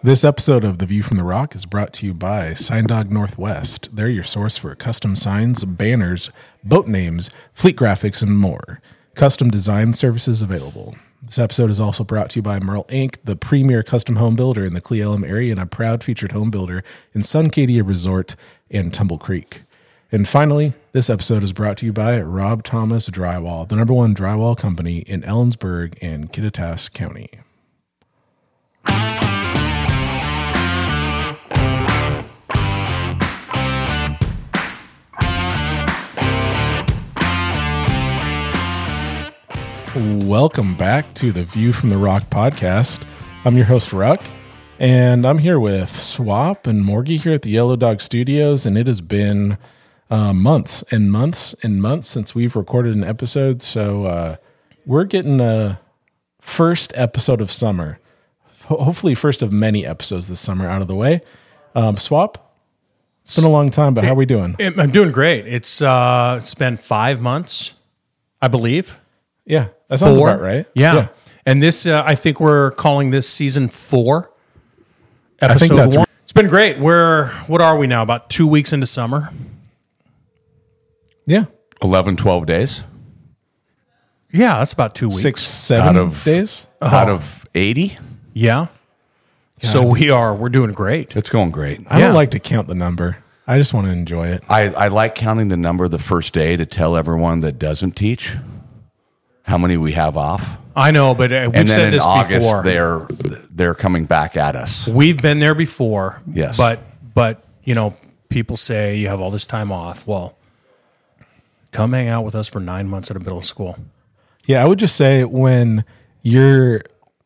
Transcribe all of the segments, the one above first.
This episode of The View from the Rock is brought to you by Sign Dog Northwest. They're your source for custom signs, banners, boat names, fleet graphics, and more. Custom design services available. This episode is also brought to you by Merle Inc., the premier custom home builder in the Cle Elum area and a proud featured home builder in Suncadia Resort and Tumble Creek. And finally, this episode is brought to you by Rob Thomas Drywall, the #1 drywall company in Ellensburg and Kittitas County. Welcome back to the View from the Rock podcast. I'm your host, Ruck, and I'm here with Swap and Morgie here at the Yellow Dog Studios, and it has been months and months and months since we've recorded an episode, so we're getting a first episode of summer, hopefully first of many episodes this summer out of the way. Swap, it's been a long time, but how are we doing? I'm doing great. It's been 5 months, I believe. Yeah, that sounds about right. Yeah. And this, I think we're calling this season 4, episode I think that's 1. It's been great. What are we now? About 2 weeks into summer? Yeah. 11, 12 days. Yeah, that's about 2 weeks. 6, 7 days? Out of 80. Yeah. So we're doing great. It's going great. I don't like to count the number. I just want to enjoy it. I like counting the number the first day to tell everyone that doesn't teach how many we have off. I know, but we've And said then in this August, before. they're coming back at us. We've been there before. Yes. But people say you have all this time off. Well, come hang out with us for 9 months at a middle school. Yeah, I would just say when your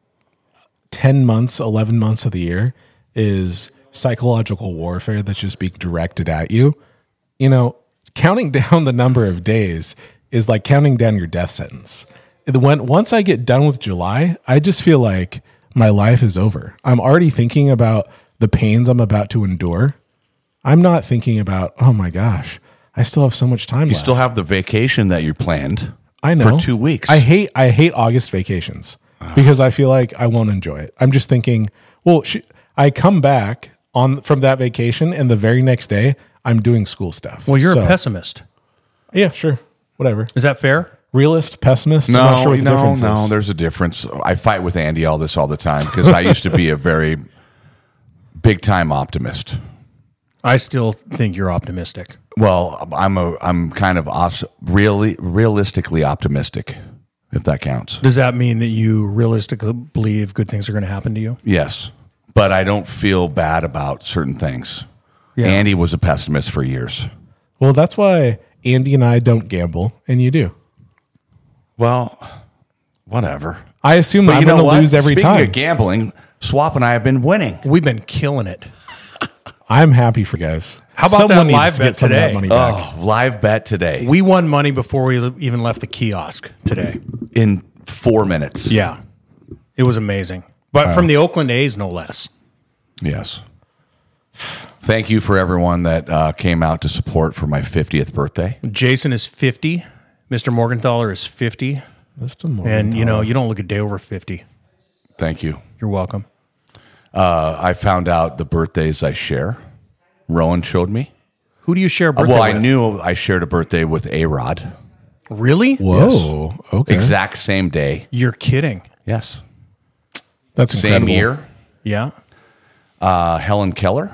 10 months, 11 months of the year is psychological warfare that's just being directed at you, counting down the number of days is like counting down your death sentence. Once I get done with July, I just feel like my life is over. I'm already thinking about the pains I'm about to endure. I'm not thinking about, oh my gosh, I still have so much time left. You still have the vacation that you planned. I know. For 2 weeks. I hate August vacations because I feel like I won't enjoy it. I'm just thinking, well, I come back from that vacation and the very next day I'm doing school stuff. Well, you're a pessimist. Yeah, sure. Whatever. Is that fair? Realist, pessimist? I'm not sure what the difference is. There's a difference. I fight with Andy all the time because I used to be a very big time optimist. I still think you're optimistic. Well, I'm kind of realistically optimistic, if that counts. Does that mean that you realistically believe good things are going to happen to you? Yes, but I don't feel bad about certain things. Yeah. Andy was a pessimist for years. Well, that's why Andy and I don't gamble, and you do. Well, whatever. I assume I'm going to lose every Speaking time. of gambling, Swap and I have been winning. We've been killing it. I'm happy for guys. How about Someone that needs live to bet get some of today? that money back. Oh, live bet today We won money before we even left the kiosk today. in 4 minutes. Yeah. It was amazing. But from the Oakland A's, no less. Yes. Thank you for everyone that came out to support for my 50th birthday. Jason is 50. Mr. Morgenthaler is 50. And, you don't look a day over 50. Thank you. You're welcome. I found out the birthdays I share. Rowan showed me. Who do you share a birthday Well, with? I knew I shared a birthday with A-Rod. Really? Whoa. Okay. Exact same day. You're kidding. Yes. That's incredible. Same year. Yeah. Helen Keller.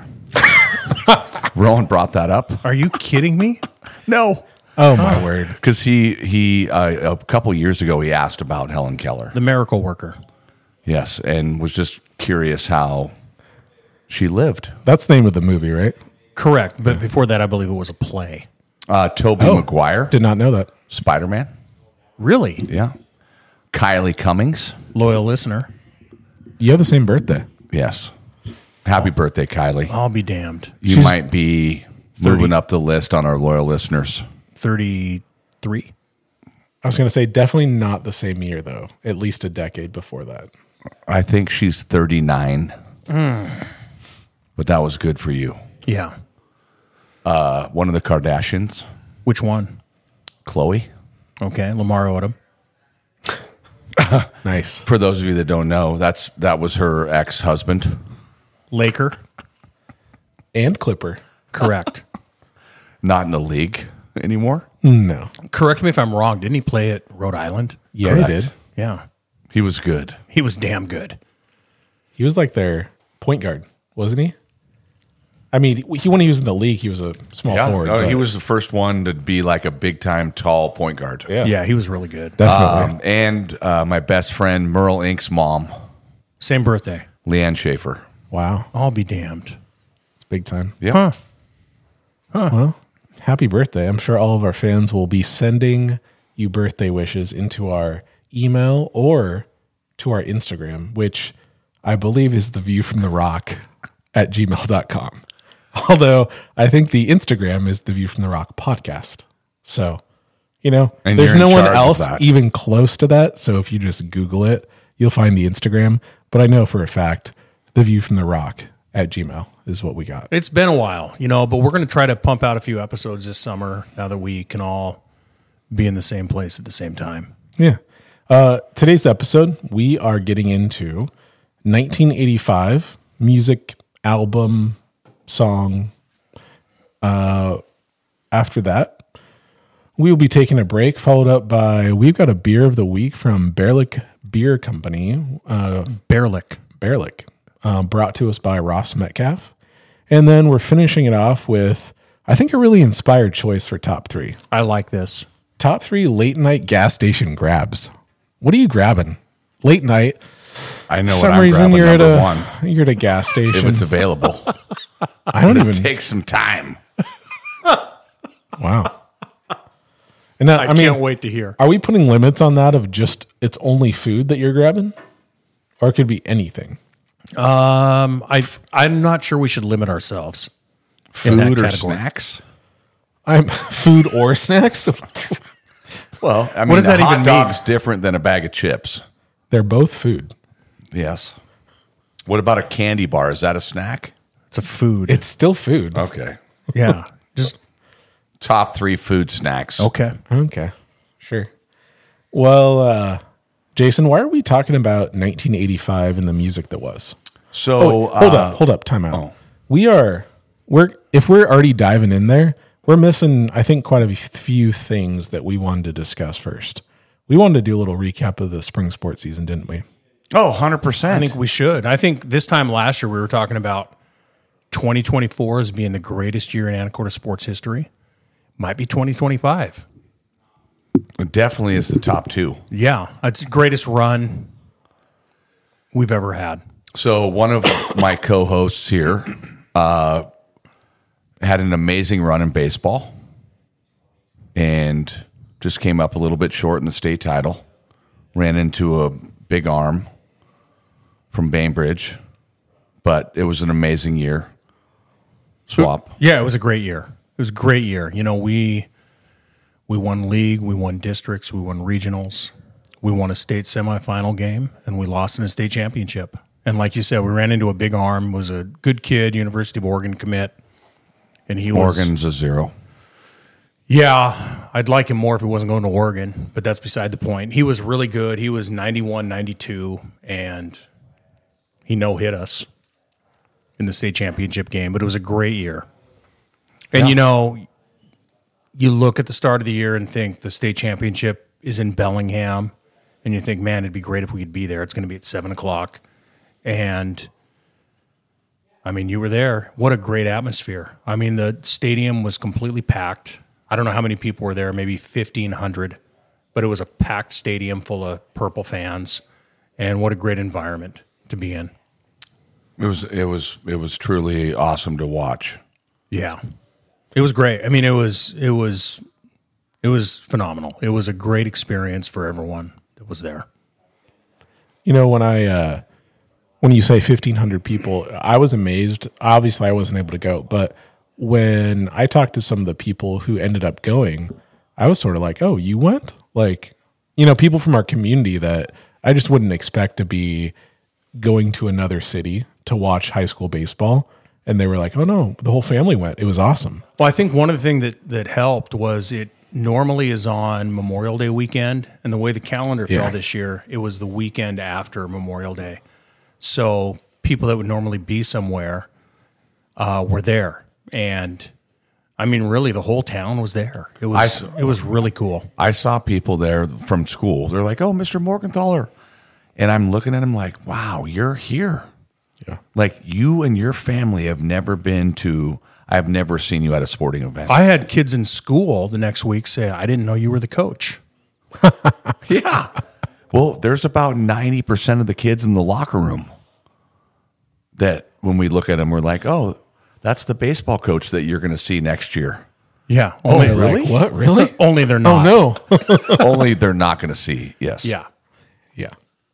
Rowan brought that up. Are you kidding me? No. Oh, my word. Because he a couple years ago, he asked about Helen Keller. The miracle worker. Yes, and was just curious how she lived. That's the name of the movie, right? Correct. But before that, I believe it was a play. Tobey Maguire, Did not know that. Spider-Man. Really? Yeah. Kylie Cummings. Loyal listener. You have the same birthday. Yes. Happy birthday, Kylie. I'll be damned. You might be moving up the list on our loyal listeners. 33? I was going to say definitely not the same year, though. At least a decade before that. I think she's 39. But that was good for you. Yeah. One of the Kardashians, Which one? Khloe. Okay. Lamar Odom. Nice. For those of you that don't know, that was her ex-husband. Laker. And Clipper. Correct. Not in the league anymore. No. Correct me if I'm wrong. Didn't he play at Rhode Island? Yeah, Correct. he did. Yeah. He was good. He was damn good. He was like their point guard, wasn't he? I mean, when he was in the league, he was a small forward. he but- was the first one to be like a big time tall point guard. Yeah, Yeah, he was really good. definitely. And my best friend Merle Ink's mom, Same birthday. Leanne Schaefer. Wow, I'll be damned. it's big time. Yeah. Huh. Well, happy birthday. I'm sure all of our fans will be sending you birthday wishes into our email or to our Instagram, which I believe is the view from the rock at gmail.com. Although I think the Instagram is the View from the Rock podcast. So, And there's you're in no one charge of else that. even close to that. So if you just Google it, you'll find the Instagram. But I know for a fact the View from the Rock at Gmail is what we got. It's been a while, but we're going to try to pump out a few episodes this summer now that we can all be in the same place at the same time. Yeah. Today's episode, we are getting into 1985 music album song. After that, we will be taking a break, followed up by we've got a beer of the week from Bearlick Beer Company. Bearlick. Bearlick, brought to us by Ross Metcalf. And then we're finishing it off with, I think, a really inspired choice for top three. I like this. Top three late night gas station grabs. What are you grabbing? Late night. I know For what some I'm reason grabbing. you're at Number a one, you're at a gas if station. it's available. I don't even. Take some time. Wow. And I mean, can't wait to hear. are we putting limits on that of just it's only food that you're grabbing, or it could be anything? I'm not sure we should limit ourselves. in that Food or category. snacks? I'm food or snacks. Well, I mean, What does that a hot even dog's mean? different than a bag of chips. They're both food. Yes. What about a candy bar? Is that a snack? It's a food. It's still food. Okay. yeah. Just Top three food snacks. okay. Okay, sure. Well, Jason, why are we talking about 1985 and the music that was? So Hold up, time out. We're if we're already diving in there, we're missing, I think, quite a few things that we wanted to discuss first. We wanted to do a little recap of the spring sports season, didn't we? Oh, 100%. I think we should. I think this time last year we were talking about 2024 as being the greatest year in Anacortes sports history. Might be 2025. It definitely is the top two. Yeah, it's the greatest run we've ever had. So one of my co-hosts here had an amazing run in baseball and just came up a little bit short in the state title. Ran into a big arm from Bainbridge, but it was an amazing year. Swap. Yeah, it was a great year. It was a great year. We won league, we won districts, we won regionals, we won a state semifinal game, and we lost in a state championship. And like you said, we ran into a big arm, was a good kid, University of Oregon commit. And he was Oregon's a 0. Yeah, I'd like him more if he wasn't going to Oregon, but that's beside the point. He was really good. He was 91, 92, and he no-hit us in the state championship game, but it was a great year. And, you look at the start of the year and think the state championship is in Bellingham, and you think, man, it'd be great if we could be there. It's going to be at 7 o'clock. And, I mean, you were there. What a great atmosphere. I mean, the stadium was completely packed. I don't know how many people were there, maybe 1,500, but it was a packed stadium full of Purple fans, and what a great environment to be in. It was truly awesome to watch. Yeah, it was great. I mean, it was phenomenal. It was a great experience for everyone that was there. When you say 1,500 people, I was amazed. Obviously, I wasn't able to go, but when I talked to some of the people who ended up going, I was sort of like, "Oh, you went?" Like, people from our community that I just wouldn't expect to be going to another city to watch high school baseball, and they were like, "Oh no, the whole family went. It was awesome." Well, I think one of the things that helped was it normally is on Memorial Day weekend, and the way the calendar fell this year, it was the weekend after Memorial Day. So people that would normally be somewhere were there. And I mean, really, the whole town was there. It was really cool. I saw people there from school. They're like, "Oh, Mr. Morgenthaler," and I'm looking at him like, "Wow, you're here." Yeah. Like you and your family have never been to. I've never seen you at a sporting event. I had kids in school the next week say, "I didn't know you were the coach." Yeah. Well, there's about 90% of the kids in the locker room that when we look at them, we're like, "Oh, that's the baseball coach that you're going to see next year." Yeah. Only really? Like, what? Really? Only they're not. Oh, no. Only they're not going to see. Yes. Yeah. Yeah.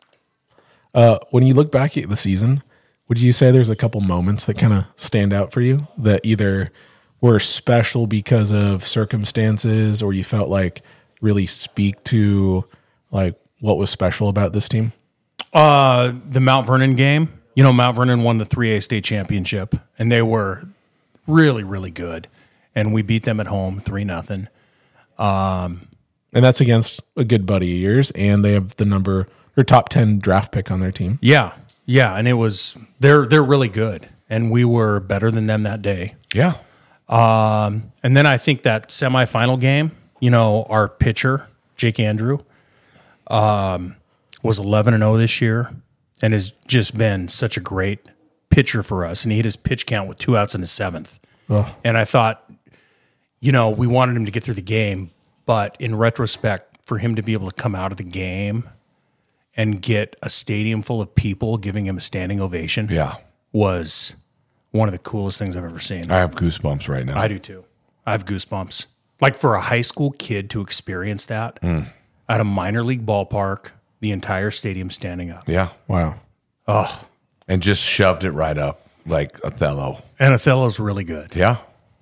When you look back at the season, would you say there's a couple moments that kind of stand out for you that either were special because of circumstances or you felt like really speak to like what was special about this team? The Mount Vernon game. You know, Mount Vernon won the 3A state championship, and they were really, really good. And we beat them at home 3-0. And that's against a good buddy of yours, and they have the number or top 10 draft pick on their team. Yeah. Yeah. And it was, they're really good. And we were better than them that day. Yeah. And then I think that semifinal game, you know, our pitcher, Jake Andrew, was 11-0 this year and has just been such a great pitcher for us. And he hit his pitch count with 2 outs in the 7th. Oh. And I thought, you know, we wanted him to get through the game, but in retrospect, for him to be able to come out of the game and get a stadium full of people giving him a standing ovation was one of the coolest things I've ever seen. I have goosebumps right now. I do too. I have goosebumps. Like for a high school kid to experience that at a minor league ballpark, the entire stadium standing up. Yeah. Wow. Oh, And just shoved it right up like Othello. and Othello's really good. Yeah.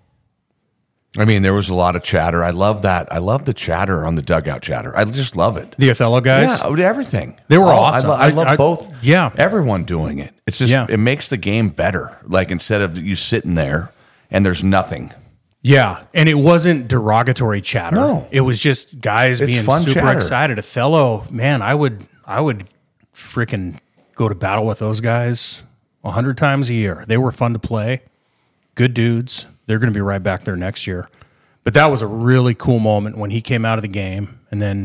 I mean, there was a lot of chatter. I love that. I love the chatter on the dugout chatter. I just love it. The Othello guys? Yeah, everything. They were awesome. I love I- both. yeah. Everyone doing it. It's just, Yeah. it makes the game better. Like instead of you sitting there and there's nothing. Yeah, and it wasn't derogatory chatter. No. It was just guys It's being fun super chatter. excited. Othello, man, I would freaking go to battle with those guys 100 times a year. They were fun to play. Good dudes. They're going to be right back there next year. But that was a really cool moment when he came out of the game, and then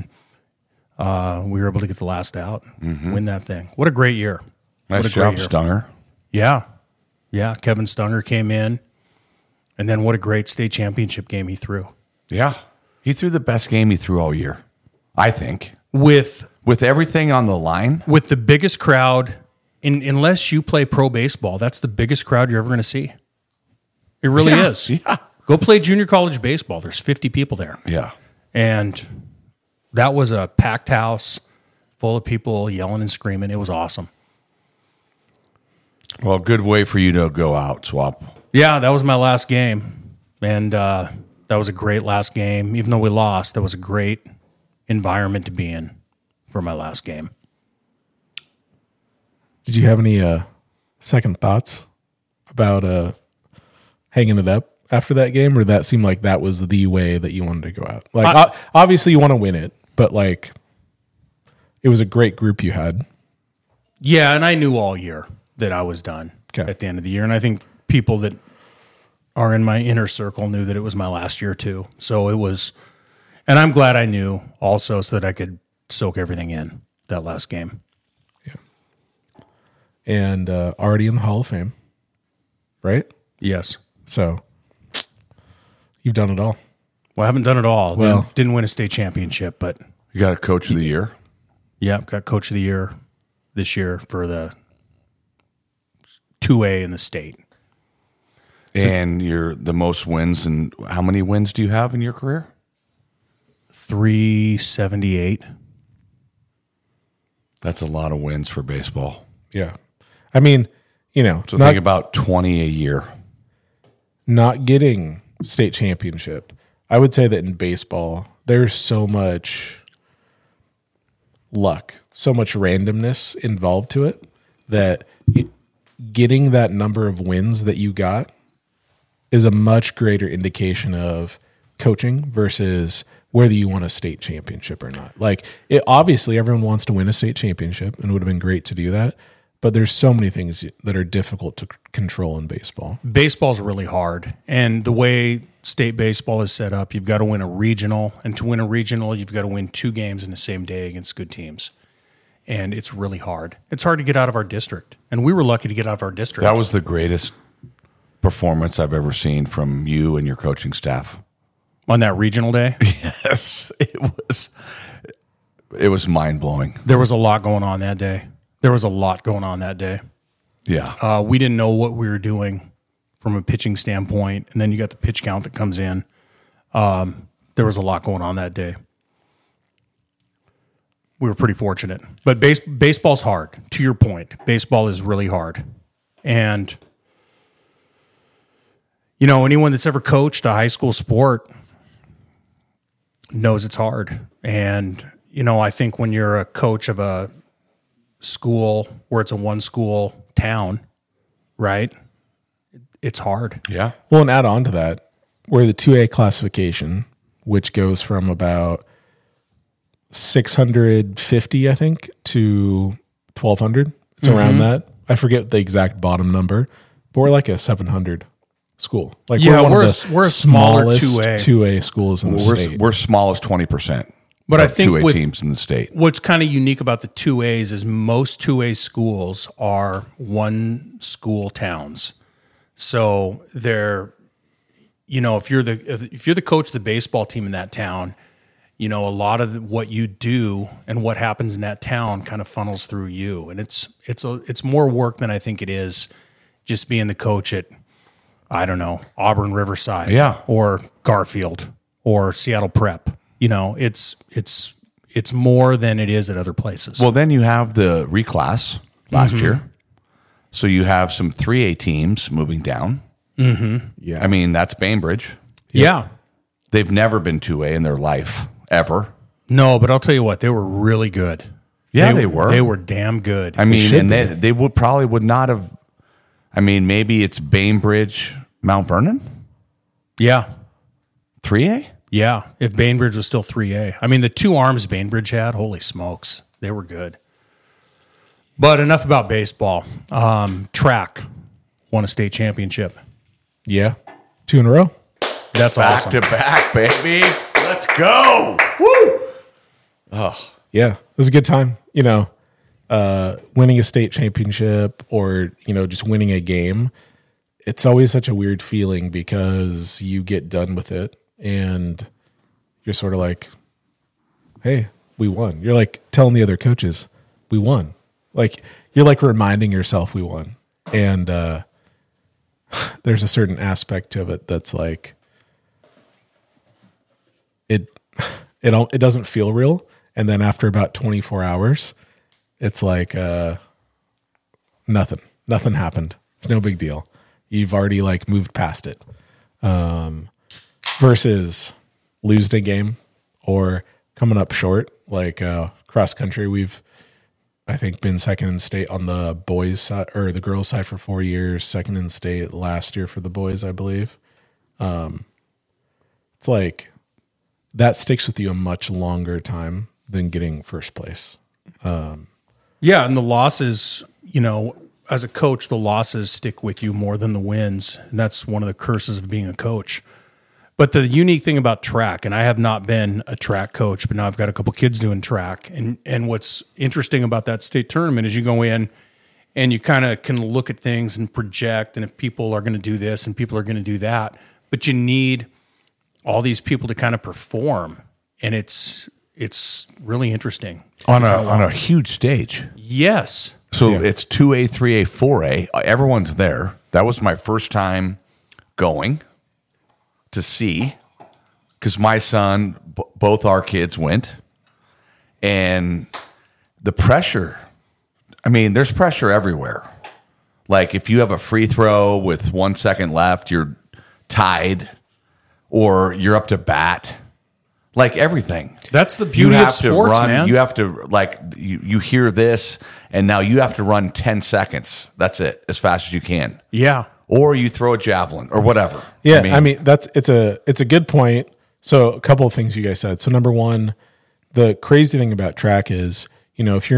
we were able to get the last out, win that thing. What a great year. Nice what a great job, year. Stunger. Yeah. Yeah, Kevin Stunger came in, and then what a great state championship game he threw. Yeah. He threw the best game he threw all year, I think. With Everything on the line. with the biggest crowd, unless you play pro baseball, that's the biggest crowd you're ever going to see. It really is. Yeah. Go play junior college baseball. There's 50 people there. Yeah. And that was a packed house full of people yelling and screaming. It was awesome. Well, good way for you to go out, Swap. Yeah, that was my last game. And that was a great last game. Even though we lost, that was a great environment to be in for my last game. Did you have any second thoughts about hanging it up after that game, or that seemed like that was the way that you wanted to go out? Like, obviously you want to win it, but like, it was a great group you had. Yeah, and I knew all year that I was done at the end of the year. And I think people that are in my inner circle knew that it was my last year too. So it was, and I'm glad I knew also so that I could soak everything in that last game. And already in the Hall of Fame, right? Yes. So you've done it all. Well, I haven't done it all. Well- Didn't win a state championship, but You got a coach of the year? yeah, got coach of the year this year for the 2A in the state. And you're the most wins. And how many wins do you have in your career? 378. That's a lot of wins for baseball. Yeah. I mean, you know, So think about 20 a year. not getting state championship. I would say that in baseball, there's so much luck, so much randomness involved to it that getting that number of wins that you got is a much greater indication of coaching versus whether you won a state championship or not. Like, obviously everyone wants to win a state championship and it would have been great to do that. but there's so many things that are difficult to control in baseball. Baseball's really hard. And the way state baseball is set up, you've got to win a regional. And to win a regional, you've got to win 2 games in the same day against good teams. And it's really hard. It's hard to get out of our district. And we were lucky to get out of our district. That was the greatest performance I've ever seen from you and your coaching staff. On that regional day? Yes, it was mind-blowing. There was a lot going on that day. Yeah. We didn't know what we were doing from a pitching standpoint. And then you got the pitch count that comes in. There was a lot going on that day. We were pretty fortunate. But baseball's hard. To your point, baseball is really hard. And, you know, anyone that's ever coached a high school sport knows it's hard. And, you know, I think when you're a coach of a school where it's a one-school town, right, it's hard. Yeah. Well, and add on to that, we're the 2A classification, which goes from about 650, I think, to 1,200. It's around that. I forget the exact bottom number, but we're like a 700 school. Like Yeah, one we're of a smaller smallest 2A. 2A schools in the state. We're small as 20%. But I of think 2A teams in the state. What's kind of unique about the 2As is most 2A schools are one school towns. So they're, you know, if you're the coach of the baseball team in that town, you know, a lot of what you do and what happens in that town kind of funnels through you. And it's more work than I think it is just being the coach at, I don't know, Auburn Riverside, Yeah. or Garfield or Seattle Prep. You know, it's more than it is at other places. Well, then you have the reclass last year. So you have some 3A teams moving down. Yeah. I mean, that's Bainbridge. yeah. They've never been 2A in their life, ever. No, but I'll tell you what, they were really good. Yeah, they were. They were damn good. I mean, should and be. they would not have. I mean, maybe it's Bainbridge, Mount Vernon, yeah. 3A. Yeah. If Bainbridge was still 3A. I mean, the 2 arms Bainbridge had, holy smokes, they were good. But enough about baseball. Track won a state championship. Yeah. 2 in a row. That's Back awesome. to back, baby. Let's go. Woo! Yeah. It was a good time. You know, winning a state championship or, you know, just winning a game. It's always such a weird feeling because you get done with it and you're sort of like, hey, we won. You're like telling the other coaches, we won. Like, you're like reminding yourself we won. And there's a certain aspect of it that's like, it doesn't feel real. And then after about 24 hours, it's like nothing happened. It's no big deal. You've already like moved past it. Versus losing a game or coming up short, like cross country. We've, I think, been second in state on the boys side or the girls side for 4 years. Second in state last year for the boys, I believe. It's like that sticks with you a much longer time than getting first place. Yeah, and the losses, you know, as a coach, the losses stick with you more than the wins. And that's one of the curses of being a coach. But the unique thing about track, and I have not been a track coach, but now I've got a couple kids doing track. And what's interesting about that state tournament is you go in and you kind of can look at things and project, and if people are going to do this and people are going to do that, but you need all these people to kind of perform. And it's really interesting. On a huge stage. Yes. So it's 2A, 3A, 4A. Everyone's there. That was my first time going to see, because my son, both our kids went. And the pressure, I mean, there's pressure everywhere. Like if you have a free throw with 1 second left, you're tied or you're up to bat. Like everything. That's the beauty of sports, man. You have to, like, you hear this, and now you have to run 10 seconds. That's it, as fast as you can. Yeah. Or you throw a javelin or whatever. Yeah, I mean it's a good point. So a couple of things you guys said. So number one, the crazy thing about track is, you know, if you're in a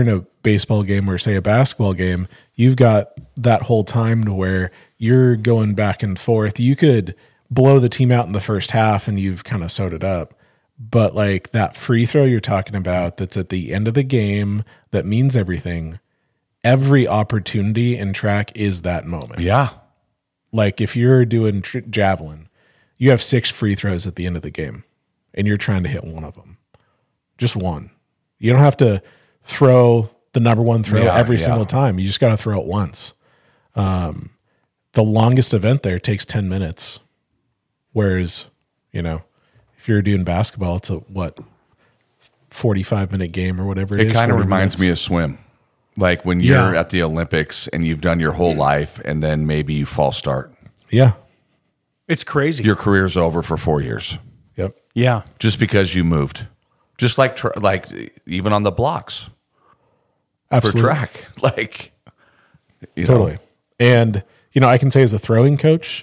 baseball game or say a basketball game, you've got that whole time to where you're going back and forth. You could blow the team out in the first half and you've kind of sewed it up. But like that free throw you're talking about that's at the end of the game that means everything, every opportunity in track is that moment. Yeah. Like if you're doing javelin, you have 6 free throws at the end of the game and you're trying to hit one of them. Just one. You don't have to throw the number one throw every single time. You just got to throw it once. The longest event there takes 10 minutes. Whereas, if you're doing basketball, it's a 45-minute game or whatever it is. It kind of reminds me of swim. Like when you're at the Olympics and you've done your whole life and then maybe you false start. Yeah. It's crazy. Your career's over for 4 years. Yep. Yeah. Just because you moved. Just like even on the blocks. Absolutely. For track. Like, totally. And, I can say as a throwing coach,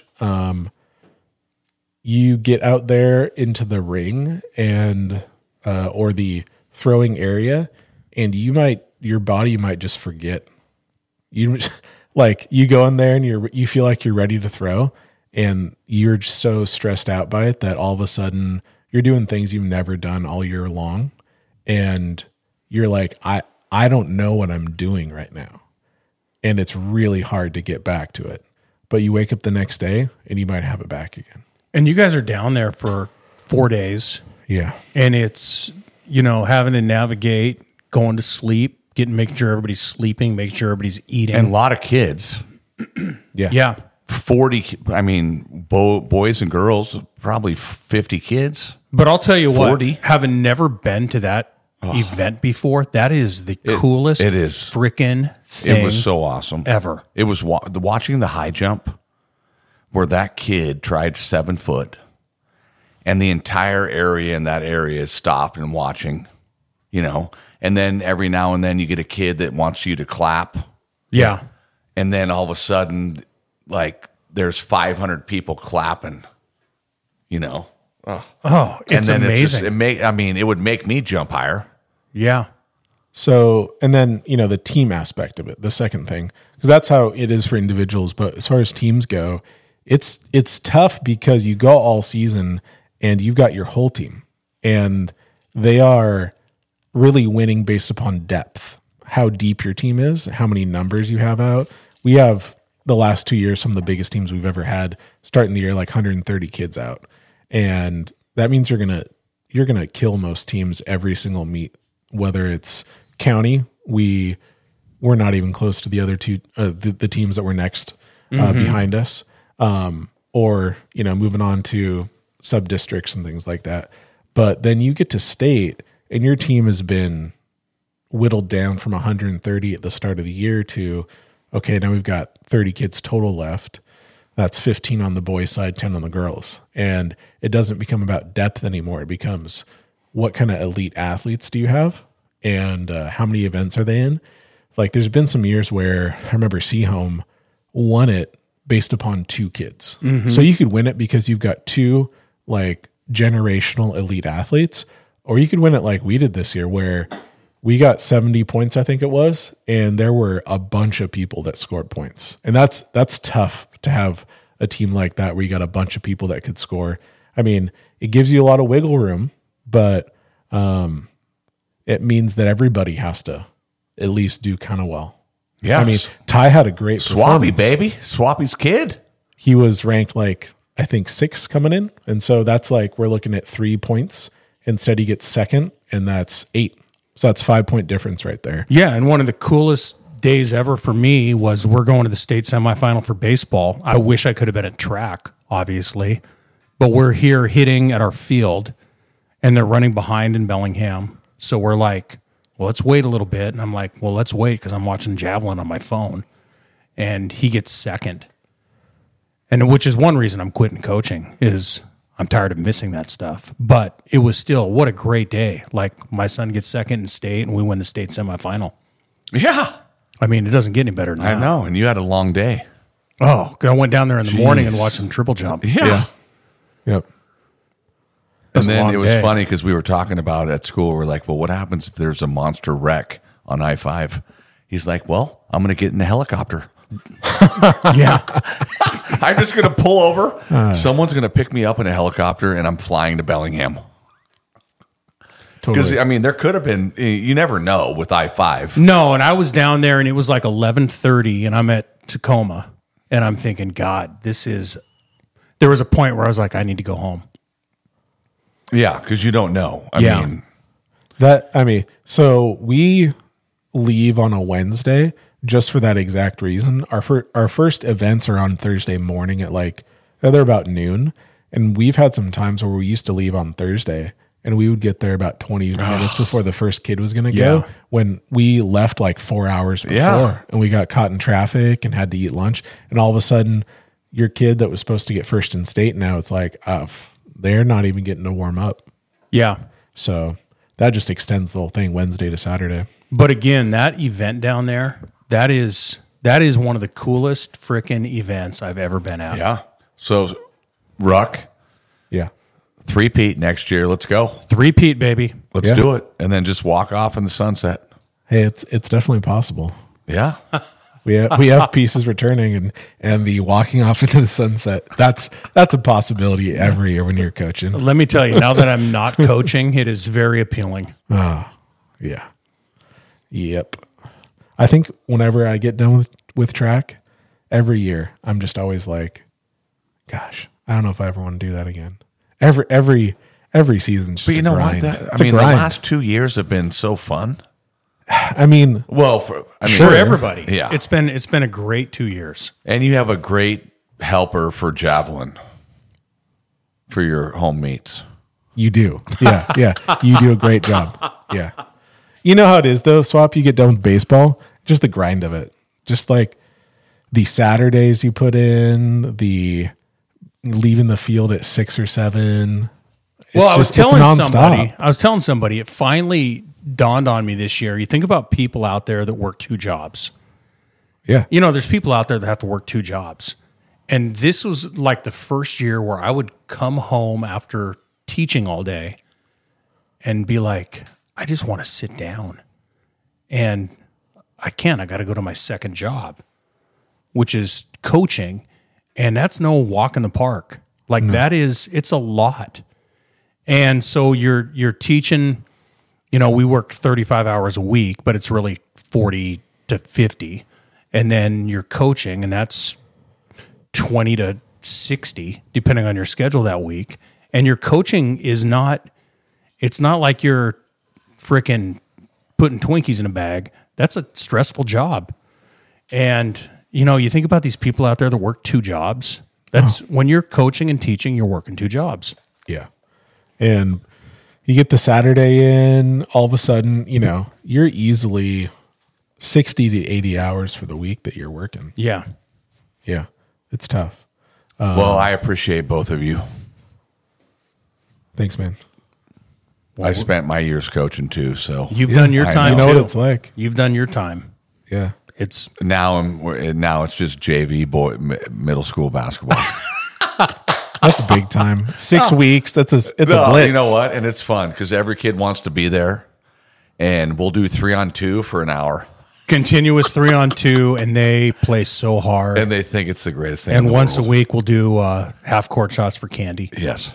you get out there into the ring and or the throwing area, and your body might just forget. You go in there and you feel like you're ready to throw, and you're just so stressed out by it that all of a sudden you're doing things you've never done all year long, and you're like, I don't know what I'm doing right now, and it's really hard to get back to it. But you wake up the next day and you might have it back again. And you guys are down there for 4 days. Yeah. And it's, having to navigate, going to sleep, making sure everybody's sleeping, making sure everybody's eating. And a lot of kids. Yeah. Yeah. 40, boys and girls, probably 50 kids. But I'll tell you 40. what, having never been to that event before, that is the coolest freaking thing. It was so awesome. Ever. It was watching the high jump where that kid tried 7 foot and the entire area in that area stopped and watching, and then every now and then you get a kid that wants you to clap. Yeah. And then all of a sudden, like there's 500 people clapping, Oh, it's amazing. It would make me jump higher. Yeah. So, and then, the team aspect of it, the second thing, because that's how it is for individuals. But as far as teams go, it's tough because you go all season and you've got your whole team and they are really winning based upon depth, how deep your team is, how many numbers you have out. We have the last 2 years, some of the biggest teams we've ever had starting the year, like 130 kids out. And that means you're going to kill most teams every single meet, whether it's county. We're not even close to the other two, the teams that were next behind us, or moving on to sub districts and things like that. But then you get to state, and your team has been whittled down from 130 at the start of the year to, okay, now we've got 30 kids total left. That's 15 on the boys' side, 10 on the girls. And it doesn't become about depth anymore. It becomes what kind of elite athletes do you have and how many events are they in? Like there's been some years where I remember Seahome won it based upon 2 kids. Mm-hmm. So you could win it because you've got 2 like generational elite athletes, or you could win it like we did this year where we got 70 points, I think it was, and there were a bunch of people that scored points. And that's tough to have a team like that where you got a bunch of people that could score. I mean, it gives you a lot of wiggle room, but it means that everybody has to at least do kind of well. Yeah. I mean, Ty had a great Swappy, performance. baby. Swappy's kid. He was ranked like, I think 6 coming in. And so that's like, we're looking at 3 points. Instead, he gets second, and that's 8. So that's 5-point difference right there. Yeah, and one of the coolest days ever for me was we're going to the state semifinal for baseball. I wish I could have been at track, obviously, but we're here hitting at our field, and they're running behind in Bellingham. So we're like, well, let's wait a little bit. And I'm like, well, let's wait because I'm watching javelin on my phone. And he gets second. And which is one reason I'm quitting coaching is I'm tired of missing that stuff. But it was still, what a great day. Like, my son gets second in state, and we win the state semifinal. Yeah. I mean, it doesn't get any better than that. I know. And you had a long day. Oh, I went down there in the morning and watched them triple jump. Yeah. Yep. And then it was funny because we were talking about it at school. We're like, well, what happens if there's a monster wreck on I-5. He's like, well, I'm going to get in the helicopter. Yeah. I'm just going to pull over. Someone's going to pick me up in a helicopter, and I'm flying to Bellingham. Because, Totally. I mean, there could have been, you never know with I-5. No, and I was down there and it was like 11:30 and I'm at Tacoma and I'm thinking, God, there was a point where I was like, I need to go home. Yeah, because you don't know. I Yeah. mean, So we leave on a Wednesday just for that exact reason. Our first events are on Thursday morning at they're about noon, and we've had some times where we used to leave on Thursday and we would get there about 20 minutes before the first kid was going to go, Yeah. when we left 4 hours before. Yeah. And we got caught in traffic and had to eat lunch, and all of a sudden your kid that was supposed to get first in state, now it's they're not even getting to warm up. Yeah. So that just extends the whole thing Wednesday to Saturday. But again, that event down there, that is one of the coolest freaking events I've ever been at. yeah. So, Ruck, Yeah. 3-peat next year. Let's go. 3-peat, baby. Let's Yeah. do it. And then just walk off in the sunset. Hey, it's definitely possible. Yeah. We have pieces returning and the walking off into the sunset. That's a possibility every year when you're coaching. Let me tell you, now that I'm not coaching, it is very appealing. Yeah. Yep. I think whenever I get done with track every year, I'm just always like, gosh, I don't know if I ever want to do that again. Every season's just But you a know grind. what? It's a the grind. last 2 years have been so fun. I mean, Well, For Sure. everybody. Yeah. It's been a great 2 years. And you have a great helper for javelin for your home meets. you do. Yeah. Yeah. You do a great job. Yeah. You know how it is though, Swap, you get done with baseball, just the grind of it. Just like the Saturdays you put in, the leaving the field at 6 or 7. Well, I was it's telling nonstop. somebody, it finally dawned on me this year. You think about people out there that work 2 jobs. Yeah. You know, there's people out there that have to work 2 jobs. And this was like the first year where I would come home after teaching all day and be like, I just want to sit down. And I can't. I got to go to my second job, which is coaching. And that's no walk in the park. It's a lot. And so you're teaching, we work 35 hours a week, but it's really 40 to 50. And then you're coaching, and that's 20 to 60, depending on your schedule that week. And your coaching it's not like you're freaking putting Twinkies in a bag. That's a stressful job. And, you think about these people out there that work 2 jobs. That's when you're coaching and teaching, you're working 2 jobs. Yeah. And you get the Saturday in, all of a sudden, you're easily 60 to 80 hours for the week that you're working. Yeah. Yeah. It's tough. Well, I appreciate both of you. Thanks, man. I spent my years coaching too, so You've done your I time. You know too. what it's like. You've done your time. Yeah. It's now it's just JV middle school basketball. That's big time. 6 weeks. It's a blitz. You know what? And it's fun because every kid wants to be there, and we'll do 3-on-2 for an hour, continuous 3-on-2, and they play so hard. and they think it's the greatest thing. And in the once world. a week, we'll do half court shots for candy. Yes.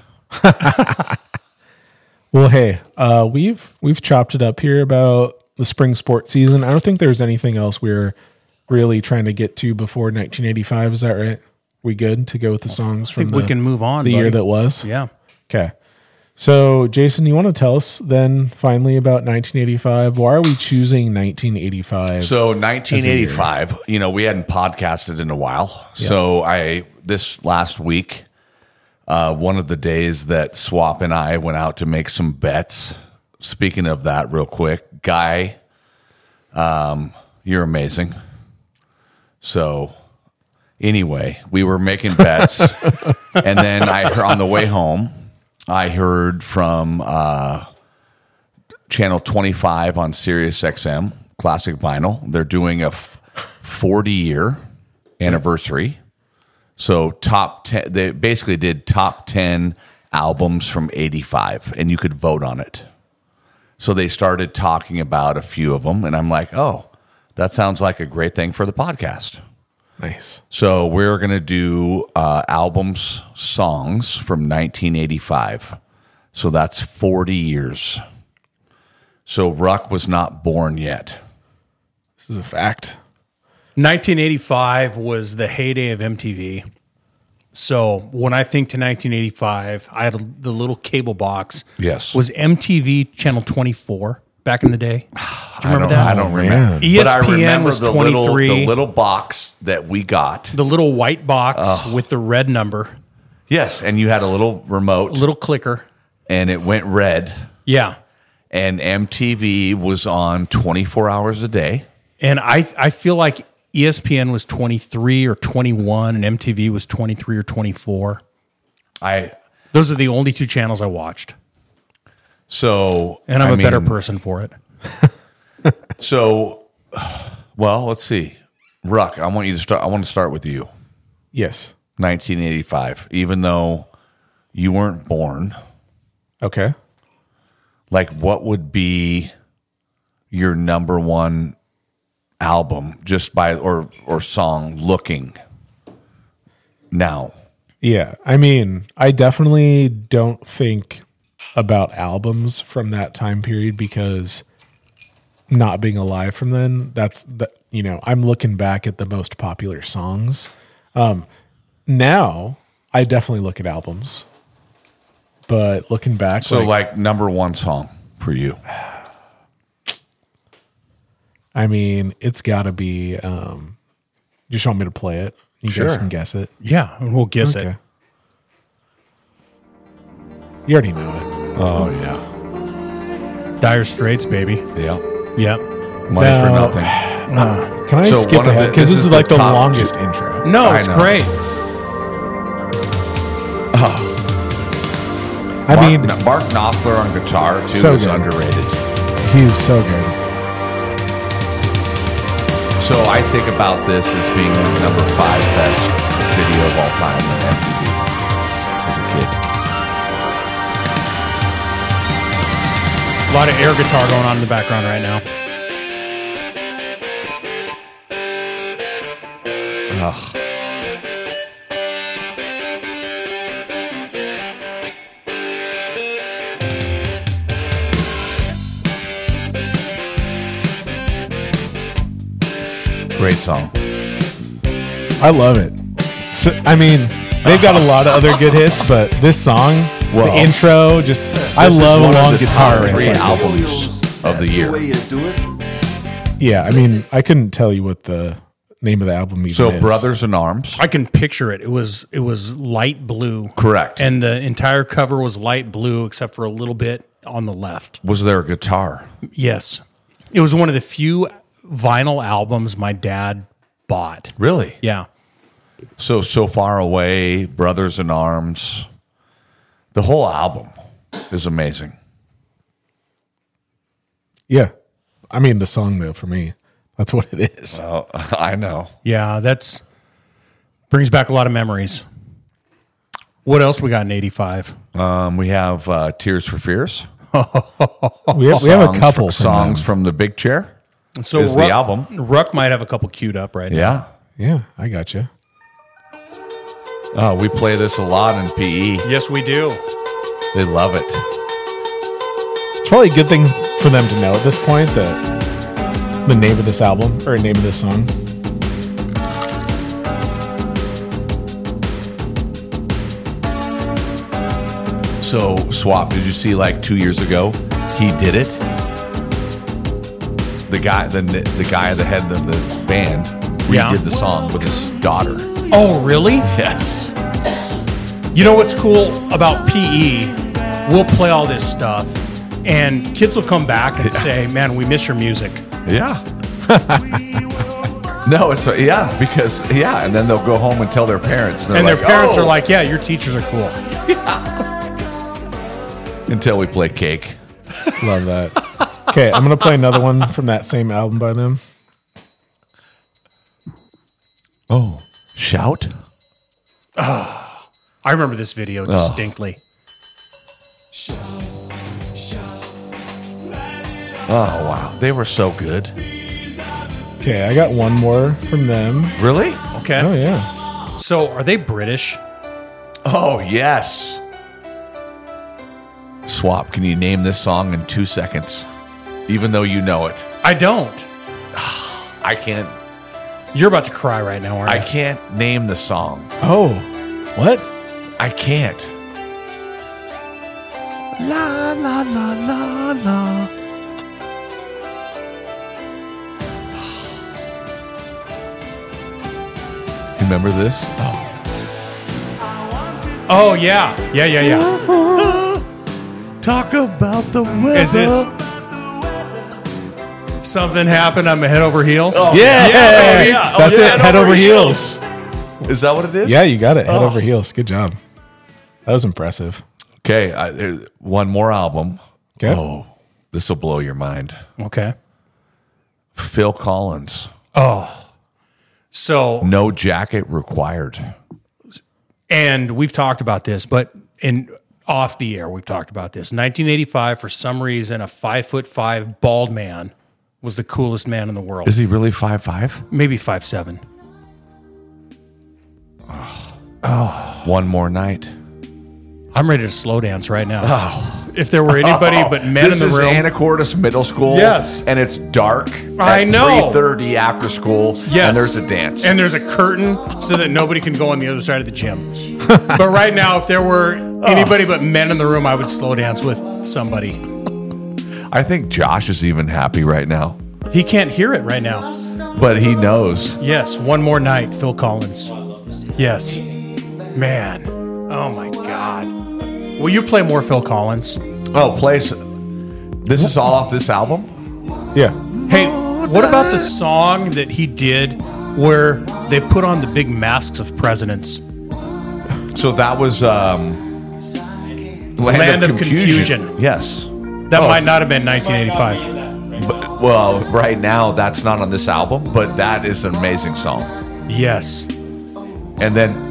Well, hey, we've chopped it up here about the spring sports season. I don't think there's anything else we're really trying to get to before 1985. Is that right? We good to go with the songs from think we can move on, the year buddy. that was? Yeah. Okay. So, Jason, you want to tell us then finally about 1985? Why are we choosing 1985? So 1985, we hadn't podcasted in a while. Yeah. So this last week, one of the days that Swap and I went out to make some bets. Speaking of that, real quick, Guy, you're amazing. So anyway, we were making bets, and then on the way home, I heard from Channel 25 on Sirius XM, Classic Vinyl. They're doing a 40-year anniversary. So top 10, they basically did top 10 albums from 85, and you could vote on it. So they started talking about a few of them, and I'm like, oh, that sounds like a great thing for the podcast. Nice. So we're going to do songs from 1985. So that's 40 years. So Ruck was not born yet. This is a fact. 1985 was the heyday of MTV. So when I think to 1985, I had the little cable box. Yes. Was MTV channel 24 back in the day? Do you remember that? I don't remember. man. ESPN But I remember was the 23. the little box that we got. The little white box with the red number, Yes, and you had a little remote, little clicker. and it went red. Yeah. And MTV was on 24 hours a day. And I feel like ESPN was 23 or 21 and MTV was 23 or 24. Those are the only two channels I watched. So And I'm a better person for it. So, well, let's see. Ruck, I want to start with you. Yes. 1985. Even though you weren't born, Okay. like what would be your number one album just by or song looking now? Yeah. I mean, I definitely don't think about albums from that time period because not being alive from then, I'm looking back at the most popular songs. Now I definitely look at albums, but looking back, So like number one song for you. I mean, it's gotta be, you just want me to play it? You Sure. guys can guess it. Yeah, and we'll guess Okay. it. You already know it. Oh yeah. Dire Straits, baby. Yeah. Yep. Money for No. nothing. Can I So skip one of ahead? the- Because this this is is like the the top longest intro. No, I it's know. great. I mean, Mark Knopfler on guitar too So is good. underrated. he's so good. So I think about this as being the number 5 best video of all time on MTV as a kid. A lot of air guitar going on in the background right now. Ugh. Great song. I love it. So, I mean, they've got a lot of other good hits, but this song, Well, the intro, I This is love one of long the guitar top 3 riffs. albums of the year. Yeah, I mean, I couldn't tell you what the name of the album even So is. Brothers in Arms. I can picture it. It was light blue. Correct. And the entire cover was light blue except for a little bit on the left. Was there a guitar? Yes. It was one of the few vinyl albums my dad bought. Really? Yeah. So Far Away, Brothers in Arms. The whole album is amazing. Yeah. I mean, the song, though, for me, that's what it is. Oh, I know. Yeah, that's brings back a lot of memories. What else we got in 85? We have Tears for Fears. We have a couple from songs them. from the Big Chair. So Is the album. Ruck might have a couple queued up right now. Yeah. Yeah, I got you. Oh, we play this a lot in PE. Yes, we do. They love it. It's probably a good thing for them to know at this point that the name of this album or name of this song. So, Swap, did you see like 2 years ago he did it? The guy at the head of the band redid Yeah. the song with his daughter. Oh, really? Yes. You know what's cool about PE? We'll play all this stuff, and kids will come back and say, "Man, we miss your music." Yeah. No, it's because and then they'll go home and tell their parents, And their like, parents "Oh," are like, "Yeah, your teachers are cool." until we play Cake. Love that. Okay, I'm going to play another one from that same album by them. Oh, Shout. I remember this video distinctly. Oh, wow. They were so good. Okay, I got one more from them. Really? Okay. Oh, yeah. So are they British? Oh, yes. Swap, can you name this song in 2 seconds? Even though you know it. I don't. I can't. You're about to cry right now, aren't I you? can't name the song. Oh, what? I can't. La la la la la. Remember this? Oh, yeah. Yeah. Talk about the weather. Is this something happened? I'm head over heels? Oh, Yeah, baby. That's it. Head over heels. Is that what it is? Yeah, you got it. Head over heels. Good job. That was impressive. Okay, one more album. Okay. Oh, this will blow your mind. Okay. Phil Collins. So, No jacket required. and we've talked about this, but off the air, we've talked about this. 1985, for some reason, a 5'5" bald man was the coolest man in the world. Is he really 5'5"? Maybe 5'7". One more night. I'm ready to slow dance right now. If there were anybody but men in the room. This is Anacortes Middle School. Yes. And it's dark. I at know. 3:30 after school. Yes. And there's a dance. And there's a curtain so that nobody can go on the other side of the gym. But right now, if there were anybody but men in the room, I would slow dance with somebody. I think Josh is even happy right now. He can't hear it right now. But he knows. Yes, One More Night, Phil Collins. Yes. Man. Oh my God. Will you play more Phil Collins? Oh, place. This is all off this album? Yeah. Hey, what about the song that he did where they put on the big masks of presidents? So that was Land of Confusion. Yes. That might not have been 1985. But, well, right now that's not on this album, but that is an amazing song. Yes. And then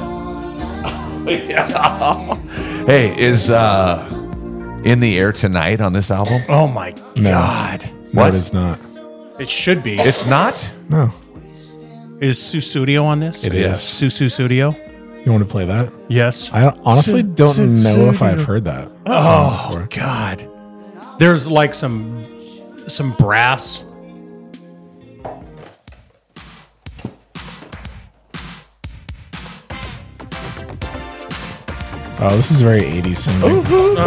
hey, is In the Air Tonight on this album? Oh my God. No, What? it is not. It should be. It's not? No. Is Susudio on this? It is. Susudio? You want to play that? Yes. I honestly don't know if I've heard that song before. God. There's like some brass. Oh, this is very 80s sounding.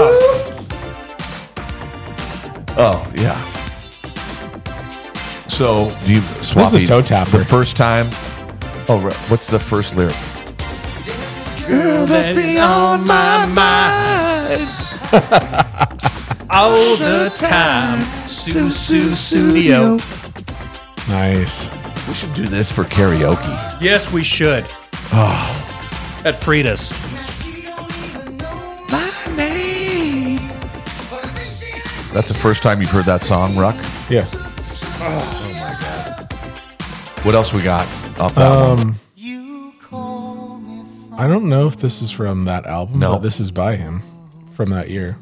Oh, yeah. So, do you swap This is a toe tapper. the first time? Oh, right. What's the first lyric? Girl, that's beyond my mind. All the time. Susudio. Nice. We should do this for karaoke. Yes, we should. At Frida's. That's the first time you've heard that song, Ruck? Yeah. What else we got off that one? I don't know if this is from that album, No. but this is by him from that year.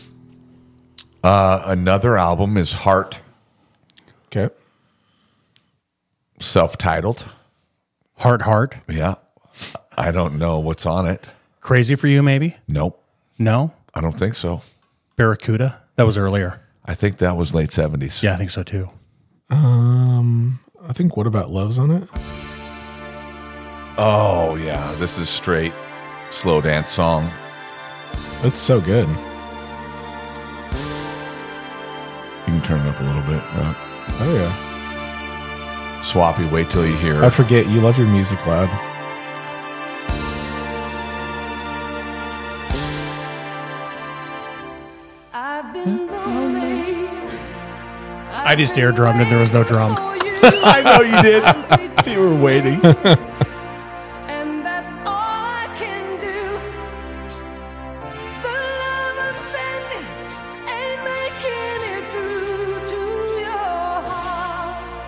Another album is Heart, Okay. self-titled. Heart. Yeah. I don't know what's on it. Crazy for You, maybe? Nope. No? I don't think so. Barracuda? That was earlier. I think that was late 70s. Yeah, I think so too. I think What About Love's on it? Oh, yeah. This is straight slow dance song. That's so good. You can turn it up a little bit. Oh, yeah. Swappy, wait till you hear I it. forget. You love your music loud. I've been lonely. I just air drummed and there was no drum. I know you did. So you were waiting. And that's all I can do. The love I'm sending ain't making it through to your heart.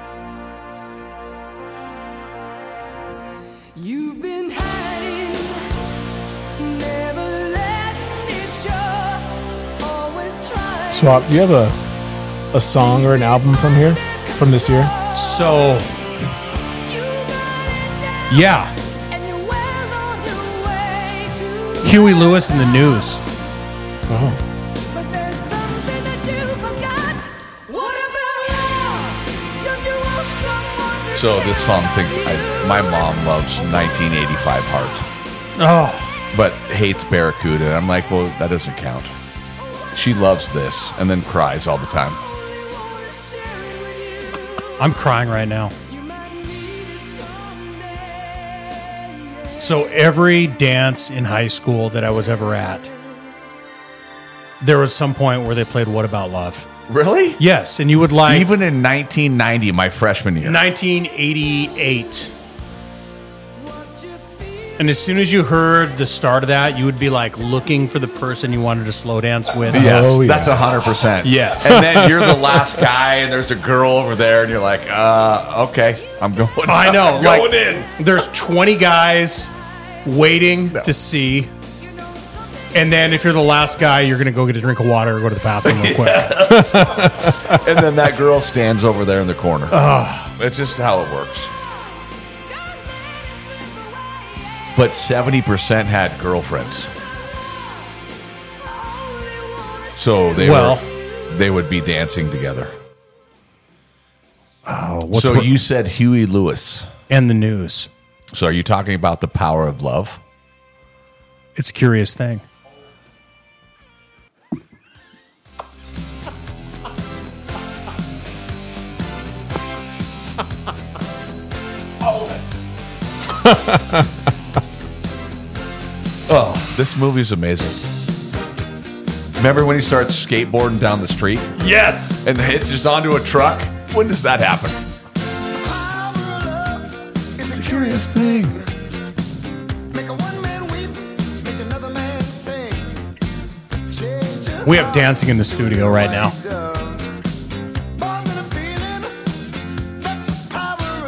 You've been hiding, never letting it show. Always trying. Swap, do you have a a song or an album from here, from this year? So, yeah, Huey Lewis and the News. Oh, But there's something that you forgot. What about love? Don't you want someone to So this song care thinks about my you? mom loves 1985 Heart, Oh, but hates Barracuda. And I'm like, well, that doesn't count. She loves this and then cries all the time. Only wanna share it with you. I'm crying right now. You might need it someday. So every dance in high school that I was ever at, there was some point where they played What About Love? Really? Yes, and you would like Even in 1990, my freshman year. 1988. And as soon as you heard the start of that, you would be like looking for the person you wanted to slow dance with. Yes, Oh, yeah. that's 100%. Yes. And then you're the last guy, and there's a girl over there, and you're like, okay, I'm going. I know. I'm Like, going in. there's 20 guys waiting to see. And then if you're the last guy, you're going to go get a drink of water or go to the bathroom real quick. And then that girl stands over there in the corner. It's just how it works. But 70% had girlfriends. So they would be dancing together. So you said Huey Lewis. And the News. So are you talking about the power of love? It's a curious thing. Oh, this movie's amazing. Remember when he starts skateboarding down the street Yes. and hits just onto a truck? When does that happen? It's It's a curious thing. Make a one man weep, make another man sing. Change your We have dancing in the studio right now. more than a feeling. That's the power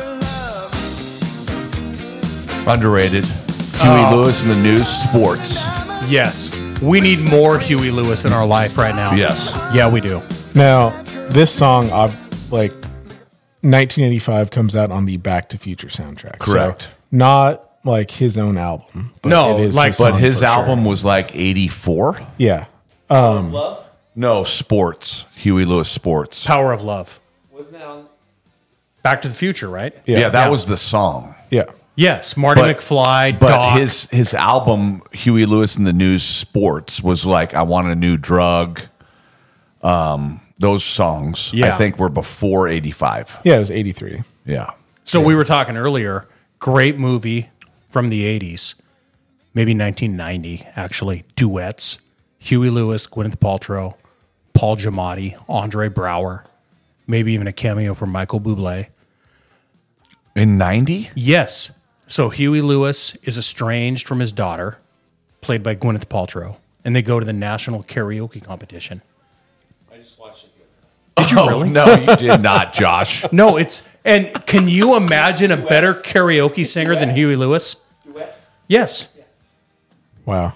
of love. Underrated. Huey Lewis in the News, sports. Yes. We need more Huey Lewis in our life right now. Yes. Yeah, we do. now this song, like 1985, comes out on the Back to Future soundtrack. Correct. So not like his own album. But No, it is like- his But song his for sure. album was like 84. Yeah. No, sports. Huey Lewis sports. Power of Love. Wasn't that on? Back to the Future, right? Yeah, that Yeah. was the song. Yeah. Yes. Marty But- McFly, But Doc. his album, Huey Lewis in the News Sports, was like I Want a New Drug. Those songs, Yeah. I think, were before 85. Yeah, it was 83. Yeah. So we were talking earlier, great movie from the 80s, maybe 1990, actually. Duets. Huey Lewis, Gwyneth Paltrow, Paul Giamatti, Andre Braugher, maybe even a cameo from Michael Bublé. In 90? Yes. So Huey Lewis is estranged from his daughter, played by Gwyneth Paltrow, and they go to the national karaoke competition. I just watched it. Did you really? No, you did not, Josh. No, it's and can you imagine a better karaoke singer than Huey Lewis? Duets. Yes. Wow.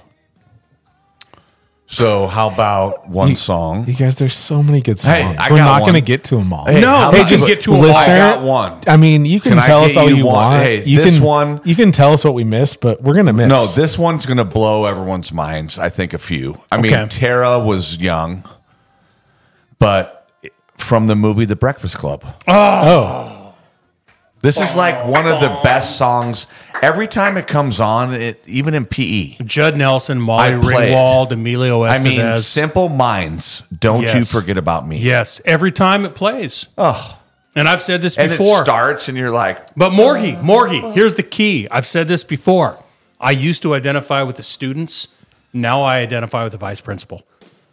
So how about one song? You guys, there's so many good songs. Hey, I We're got not one. going to get to them all. Hey, No, how hey, about- just get to a listener, I got one. I mean, you can Can I tell get us all you you one? want. Hey, you this can, one- You can tell us what we missed, but we're going to miss. No, this one's going to blow everyone's minds. I think a few. I mean, Okay. Tara was young, but from the movie The Breakfast Club. Oh, This is like one of the best songs. Every time it comes on, even in PE. Judd Nelson, Molly I play it. Ringwald, Emilio I Estevez. mean, Simple Minds, Don't You Yes. Forget About Me. Yes, every time it plays. Oh. And I've said this And before. it starts, and you're like, But Morgie, here's the key. I've said this before. I used to identify with the students. Now I identify with the vice principal.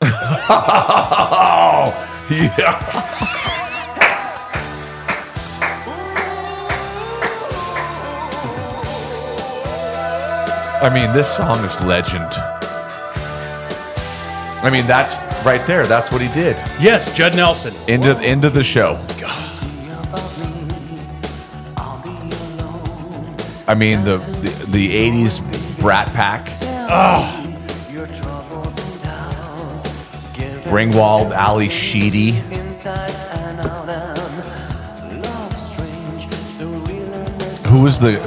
oh, yeah. I mean, this song is legend. I mean, that's right there. That's what he did. Yes, Judd Nelson. Into the show. I mean, the 80s Brat Pack. Ringwald, Ali Sheedy. Who was the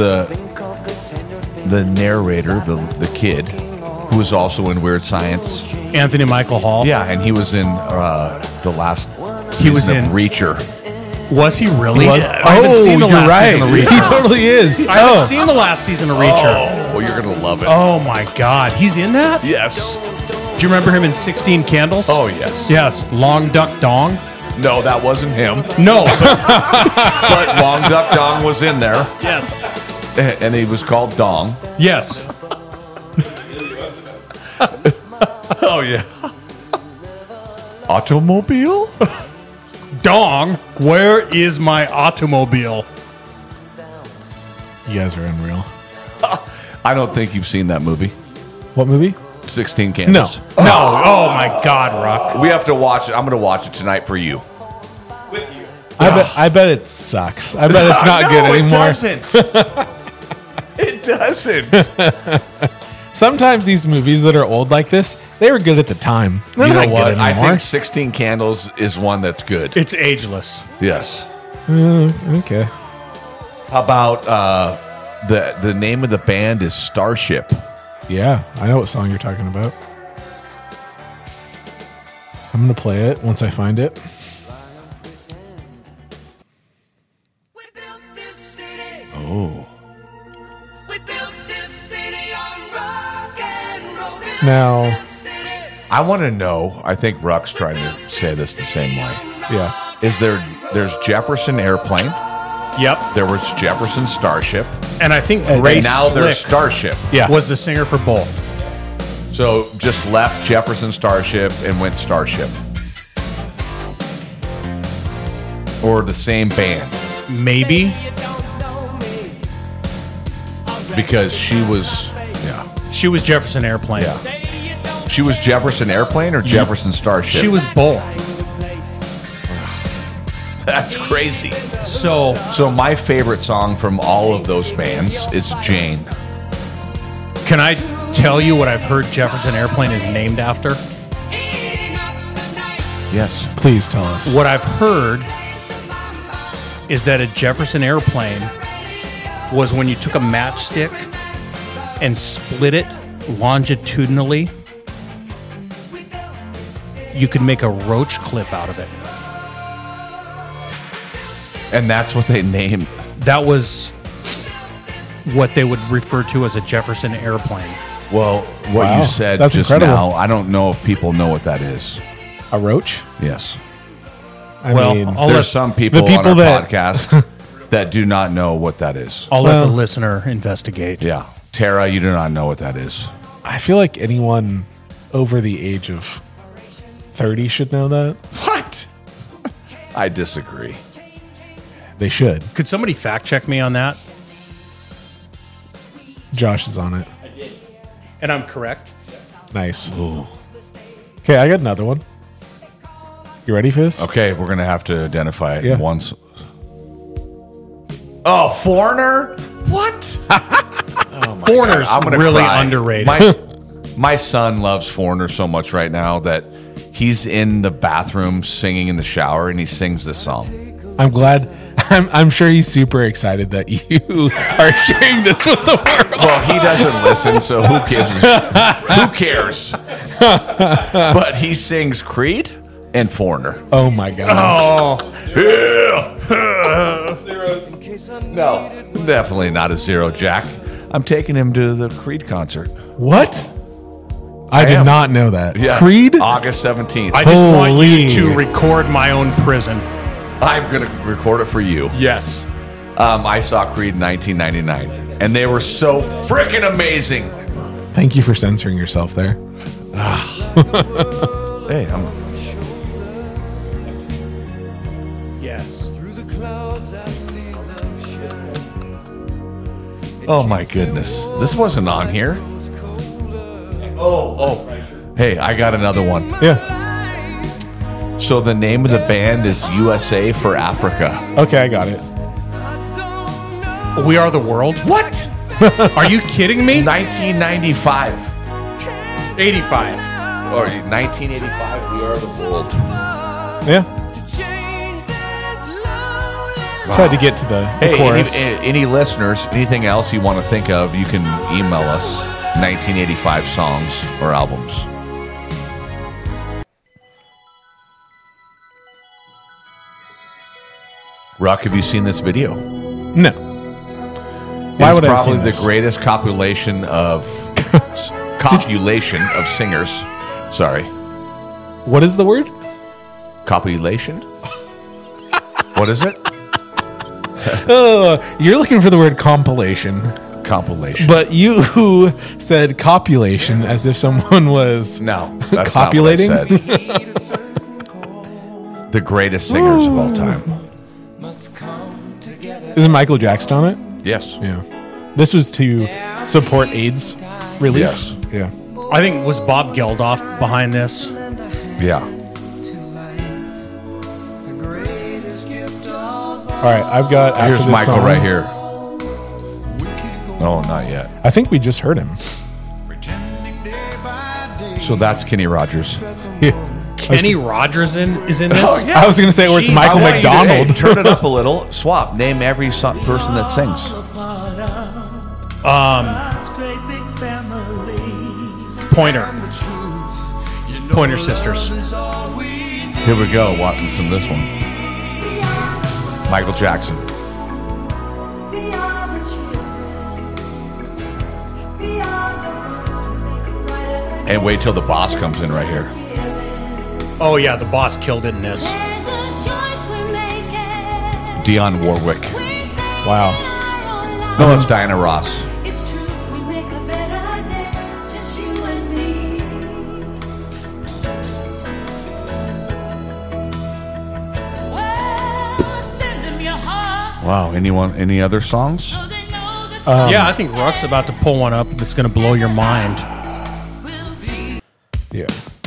narrator, the kid, who was also in Weird Science? Anthony Michael Hall. Yeah, and he was in the last He was season of in- Reacher. Was he really? Was- I haven't seen the you're last right. season of Reacher. He totally is. I haven't seen the last season of Reacher. Oh, you're gonna love it. Oh my God, he's in that? Yes. Do you remember him in 16 Candles? Oh yes. Yes. Long Duck Dong. No, that wasn't him. No. But Long Duck Dong was in there, Yes. and he was called Dong. Yes. Oh yeah. Automobile? Dong. Where is my automobile? You guys are unreal. I don't think you've seen that movie. What movie? 16 Candles. No. Oh my God, Rock. We have to watch it. I'm going to watch it tonight for you. With you. I bet it sucks. I bet it's not good anymore. It doesn't. Sometimes these movies that are old like this, they were good at the time. They're You know not good what? I anymore. think 16 Candles is one that's good. It's ageless. Yes. Okay. How about the name of the band is Starship? Yeah, I know what song you're talking about. I'm going to play it once I find it. We built this city. Oh. We built this city on rock and roll. We Now, built this city. I want to know, I think Ruck's trying to say this the same way. yeah. There's Jefferson Airplane, Yep. there was Jefferson Starship, And I think And Grace now there's Slick Starship. Yeah. was the singer for both. So just left Jefferson Starship and went Starship. Or the same band. Maybe. Because she was, yeah. She was Jefferson Airplane. Yeah. She was Jefferson Airplane or Jefferson Starship? She was both. That's crazy. So So my favorite song from all of those bands is Jane. can I tell you what I've heard Jefferson Airplane is named after? Yes. Please tell us. What I've heard is that a Jefferson Airplane was when you took a matchstick and split it longitudinally, you could make a roach clip out of it. And that's what they named. That was what they would refer to as a Jefferson Airplane. Well, what Wow, you said that's just incredible. now, I don't know if people know what that is. A roach? Yes. I Well, mean, I'll There's let- some people, the people on our that- podcast that do not know what that is. I'll let Well- the listener investigate. Yeah. Tara, you do not know what that is. I feel like anyone over the age of 30 should know that. What? I disagree. They should. Could somebody fact check me on that? Josh is on it. And I'm correct. Nice. Okay, I got another one. You ready for this? Okay, we're going to have to identify it Yeah. once. Oh, Foreigner? What? Foreigner's I'm gonna really cry. underrated. My son loves Foreigner so much right now that he's in the bathroom singing in the shower and he sings this song. I'm glad. I'm sure he's super excited that you are sharing this with the world. Well, he doesn't listen, so who cares? But he sings Creed and Foreigner. Oh my god. No, definitely not a zero, Jack. I'm taking him to the Creed concert. What? I did am. not know that. Yeah, Creed? August 17th. I just want Holy. you to record my own prison. I'm going to record it for you. Yes. I saw Creed in 1999, and they were so freaking amazing. Thank you for censoring yourself there. Hey, Yes. oh my goodness. This wasn't on here. Oh. Hey, I got another one. Yeah. So the name of the band is USA for Africa. Okay, I got it. We Are the World? What? Are you kidding me? 1995. 85. Or 1985, We Are the World. Yeah. So I had to get to the Hey, chorus. any listeners, anything else you want to think of, you can email us 1985 songs or albums. Ruck, have you seen this video? No. Why It's would I have probably seen the this? greatest copulation of singers. Sorry, What is the word? copulation. What is it? Oh, you're looking for the word compilation, Compilation. but you said copulation as if someone was No, that's copulating. not what I said. The greatest singers of all time. Isn't Michael Jackson on it? Yes. Yeah. This was to support AIDS relief. Yes. Yeah. I think was Bob Geldof behind this. Yeah. All right, I've got. After Here's this Michael song- right here. No, not yet. I think we just heard him. So that's Kenny Rogers. Kenny Rogers is in this. I was going to say, or it's Jeez. Michael I want you to say, McDonald. turn it up a little. Swap. Name every person that sings. Pointer Sisters. Here we go. Listen to this one. Michael Jackson. And wait till the boss comes in right here. Oh yeah, the boss killed it in this. Dionne Warwick. Wow. No, it's Diana Ross. It's true, we make a better day, just you and me. Well, send them your heart, Wow. Any other songs? so they know that Yeah, I think Ruck's about to pull one up that's going to blow your mind. will be. Yeah.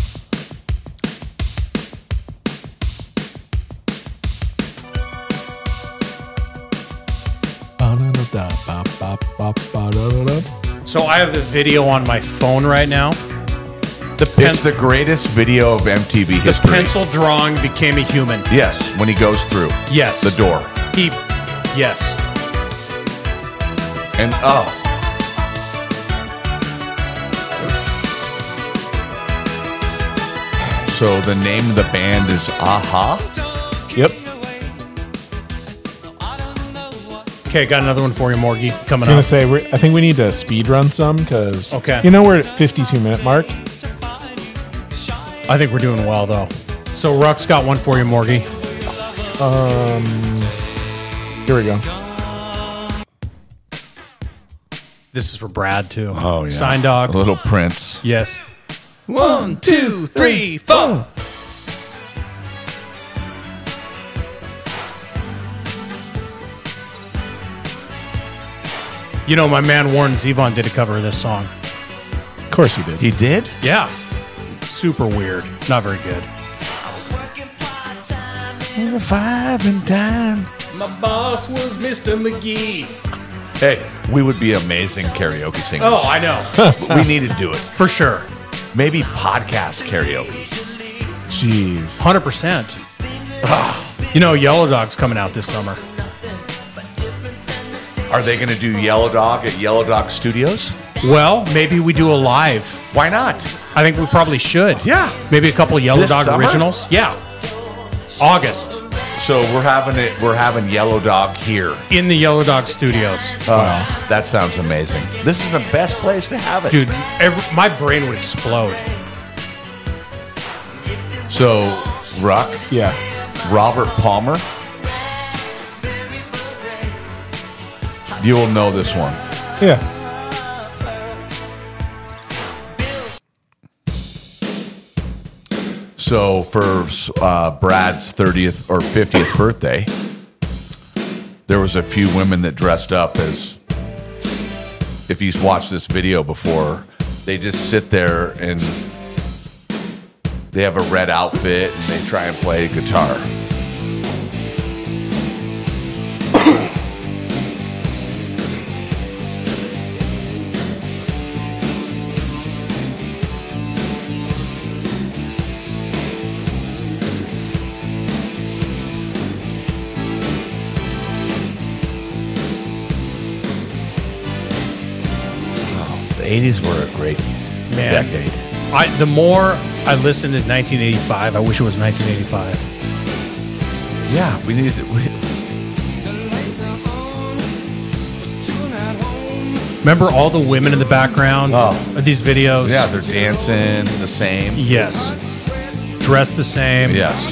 So I have the video on my phone right now. It's the greatest video of MTV The history. pencil drawing became a human. Yes, when he goes through Yes. the door. Yes. And so the name of the band is Aha. Yep. Okay, got another one for you, Morgie, I coming was going to up. say, I think we need to speed run some because, Okay. you know, we're at 52-minute mark. I think we're doing well, though. So Ruck's got one for you, Morgie. Here we go. This is for Brad, too. Oh yeah, Sign Dog. Little Prince. Yes. 1, 2, 3, 4. You know, my man Warren Zevon did a cover of this song. Of course he did. He did. Yeah. Super weird. Not very good. 5 and 10. My boss was Mr. McGee. Hey, we would be amazing karaoke singers. Oh, I know. We need to do it. For sure. Maybe podcast karaoke. Jeez. 100%. You know, Yellow Dog's coming out this summer. Are they going to do Yellow Dog at Yellow Dog Studios? Well, maybe we do a live. Why not? I think we probably should. Yeah. Maybe a couple Yellow This Dog summer? originals. Yeah. August So we're having Yellow Dog here. in the Yellow Dog Studios. That sounds amazing. This is the best place to have it. Dude, my brain would explode. So, Ruck, Yeah. Robert Palmer. You will know this one. Yeah. So for Brad's 30th or 50th birthday, there was a few women that dressed up as, if you've watched this video before, they just sit there and they have a red outfit and they try and play guitar. 80s were a great Man. decade. The more I listened in 1985, I wish it was 1985. Yeah, we need to. Remember all the women in the background of these videos? Yeah, they're dancing the same. Yes. Dressed the same. Yes.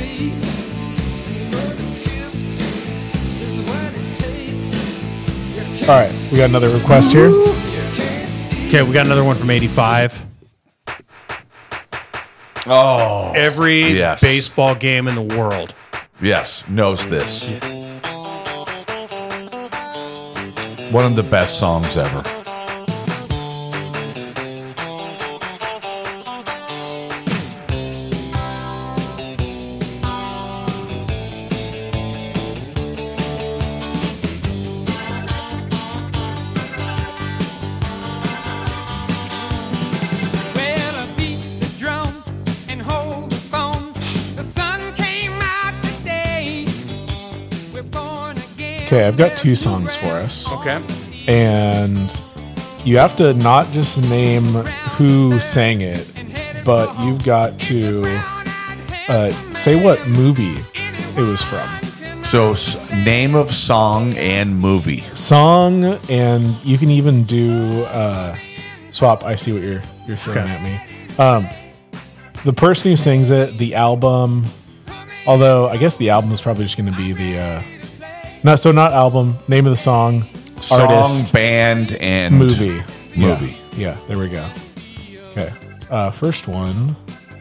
All right, we got another request here. Okay, we got another one from 85. Oh, Every yes. baseball game in the world. yes, knows this. One of the best songs ever. Well, I beat the drum and hold the phone. The sun came out today. We're born again. Okay, I've got two songs for us. Okay. And you have to not just name who sang it, but you've got to say what movie it was from. So, name of song and movie. Song, and you can even do swap. I see what you're throwing Okay. at me. The person who sings it, the album. Although I guess the album is probably just going to be the not album. Name of the song, Song, artist, band, and movie. Movie. Yeah, there we go. Okay. First one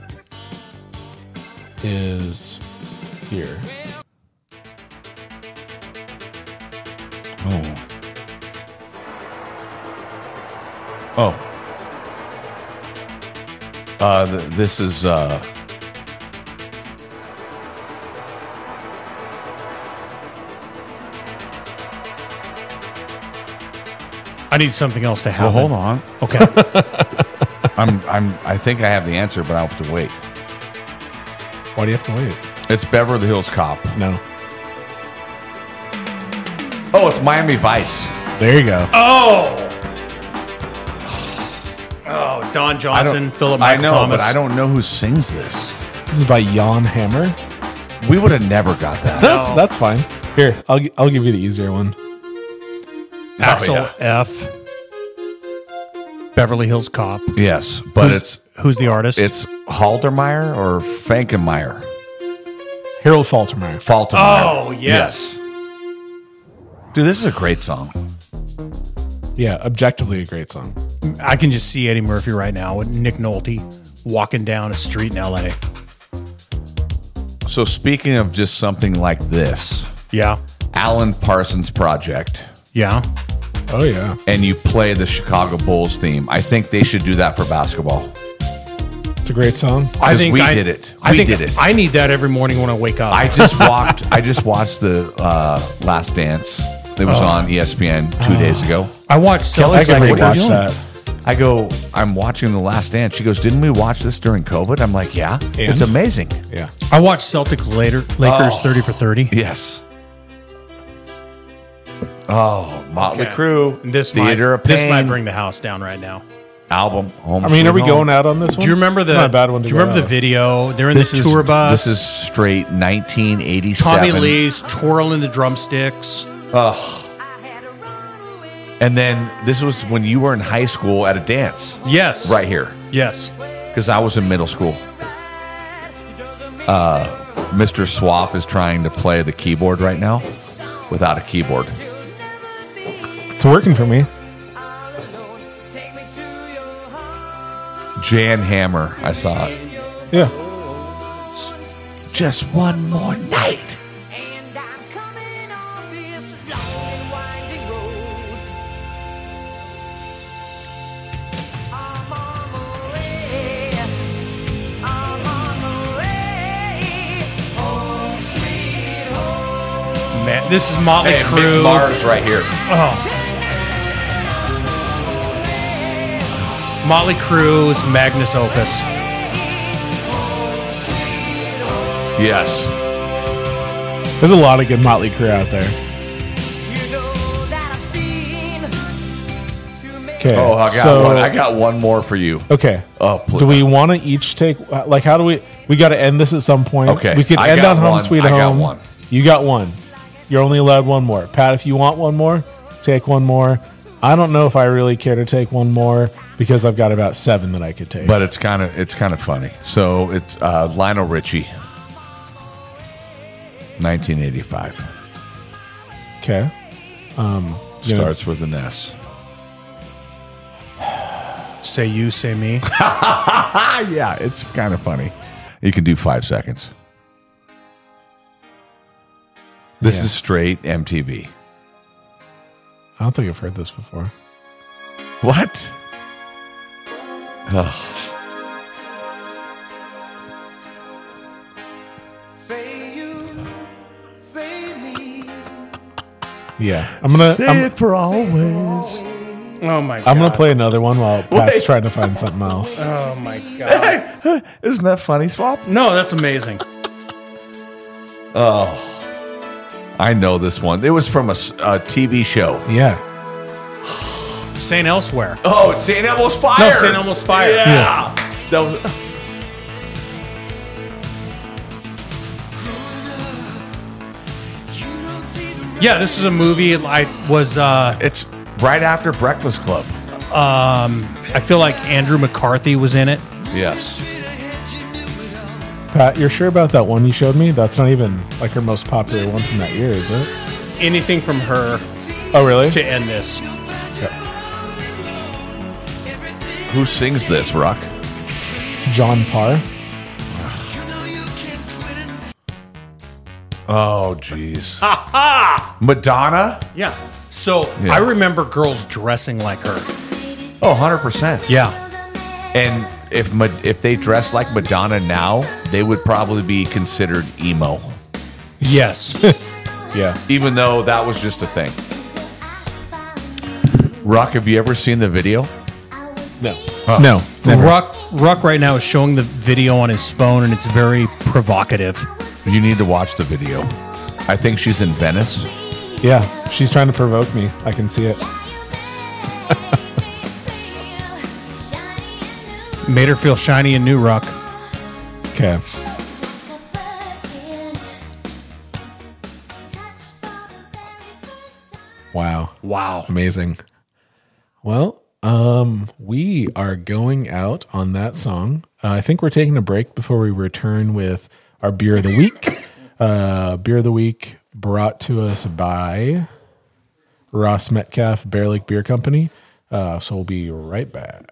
is here. Oh. Oh. This is I need something else to well, happen. hold on. Okay. I think I have the answer, but I'll have to wait. Why do you have to wait? It's Beverly Hills Cop. No. Oh, it's Miami Vice. There you go. Oh, Don Johnson, Philip I Michael know, Thomas. but I don't know who sings this. This is by Jan Hammer. We would have never got that. No. That's fine. Here, I'll give you the easier one. Axel yeah. F. Beverly Hills Cop. Yes, but Who's the artist? it's Haldermeyer or Frankenmeyer. Harold Faltermeyer. Faltermeyer. Oh, yes. Dude, this is a great song. Yeah, objectively a great song. I can just see Eddie Murphy right now with Nick Nolte walking down a street in L.A. So speaking of just something like this, Yeah. Alan Parsons Project, Yeah. Oh yeah. and you play the Chicago Bulls theme, I think they should do that for basketball. It's a great song. I think we did it. I We think did it. I need that every morning when I wake up. I just watched the Last Dance. It was on ESPN 2 days ago. I watched I Celtics. can like, what are you rewatch doing? that. I go, I'm watching The Last Dance. She goes, didn't we watch this during COVID? I'm like, yeah. It's amazing. Yeah. I watched Celtics Lakers 30 for 30. Yes. Oh, Motley Okay. Crue. This Theater might, of Pain. This might bring the house down right now. Album. Home I mean, Sweet are we Home. going out on this one? Do you remember It's the not a bad one to Do you go remember the out. video? They're in This the is tour bus. This is straight 1987. Tommy Lee's twirling the drumsticks. And then this was when you were in high school at a dance Yes. right here, Yes. because I was in middle school. Mr. Swap is trying to play the keyboard right now without a keyboard. It's working for me. Jan Hammer, I saw it. Yeah. Just one more night. And I'm coming on this long and winding road. I'm on the way. I'm on the way. Home, sweet home. Man, this is Motley Hey, Crue. Mick Mars right here. Oh. Motley Crue's Magnus Opus. Yes. There's a lot of good Motley Crue out there. You know that I've seen too many Okay. Oh, I got one more for you. Okay. Oh, please. Do we want to each take, like, how do we got to end this at some point? Okay, We could I end got on Home one. Sweet I got Home. one. You got one. You're only allowed one more. Pat, if you want one more, take one more. I don't know if I really care to take one more because I've got about 7 that I could take. But it's kind of funny. So it's Lionel Richie, 1985. Okay. Starts with an S. Say you, say me. Yeah, it's kind of funny. You can do 5 seconds. This is straight MTV. I don't think I've heard this before. What? Say you, say me. Yeah. I'm for always. Oh my god. I'm gonna play another one while Pat's Wait. trying to find something else. Oh my god. Isn't that funny, Swap? No, that's amazing. I know this one. It was from a TV show. Yeah. St. Elsewhere. Oh, it's St. Elmo's Fire. No, St. Elmo's Fire. Yeah. That was, Yeah, this is a movie. I was. it's right after Breakfast Club. I feel like Andrew McCarthy was in it. Yes. Pat, you're sure about that one you showed me? That's not even like her most popular one from that year, is it? Anything from her Oh, really? to end this. Who sings this, Rock? John Parr. Oh, jeez. Madonna? Yeah. So Yeah. I remember girls dressing like her. Oh, 100%. Yeah. And if they dress like Madonna now, they would probably be considered emo, Yes. Yeah. even though that was just a thing. Rock, have you ever seen the video? No. No. Never. Ruck right now is showing the video on his phone, and it's very provocative. You need to watch the video. I think she's in Venice. Yeah. She's trying to provoke me. I can see it. Made her feel shiny and new, Ruck. Okay. Wow. Wow. Amazing. Well, we are going out on that song. I think we're taking a break before we return with our beer of the week. Beer of the week brought to us by Ross Metcalf Bear Lake Beer Company. So we'll be right back.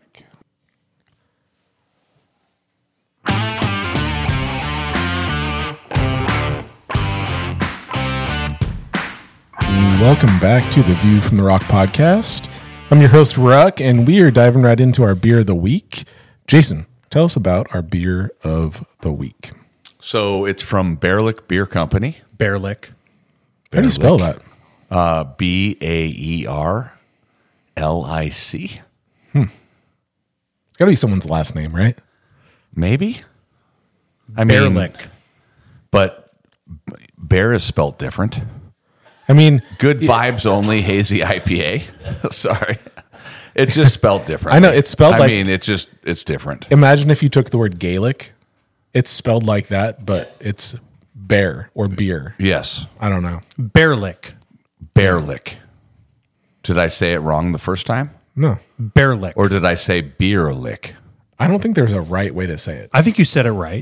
Welcome back to the View from the Rock podcast. I'm your host, Ruck, and we are diving right into our beer of the week. Jason, tell us about our beer of the week. So it's from Bear Lick Beer Company. Bear Lick. How do you spell that? BAERLIC. It's got to be someone's last name, right? Maybe. I Bear mean, Lick. but bear is spelled different. I mean, Good vibes only hazy IPA. Sorry. It's just spelled different. I know, it's spelled I like- mean, it's different. imagine if you took the word Gaelic. It's spelled like that, but it's bear or beer. Yes. I don't know. Bear Lick. Bear Lick. Did I say it wrong the first time? No, Bear Lick. Or did I say beer lick? I don't think there's a right way to say it. I think you said it right.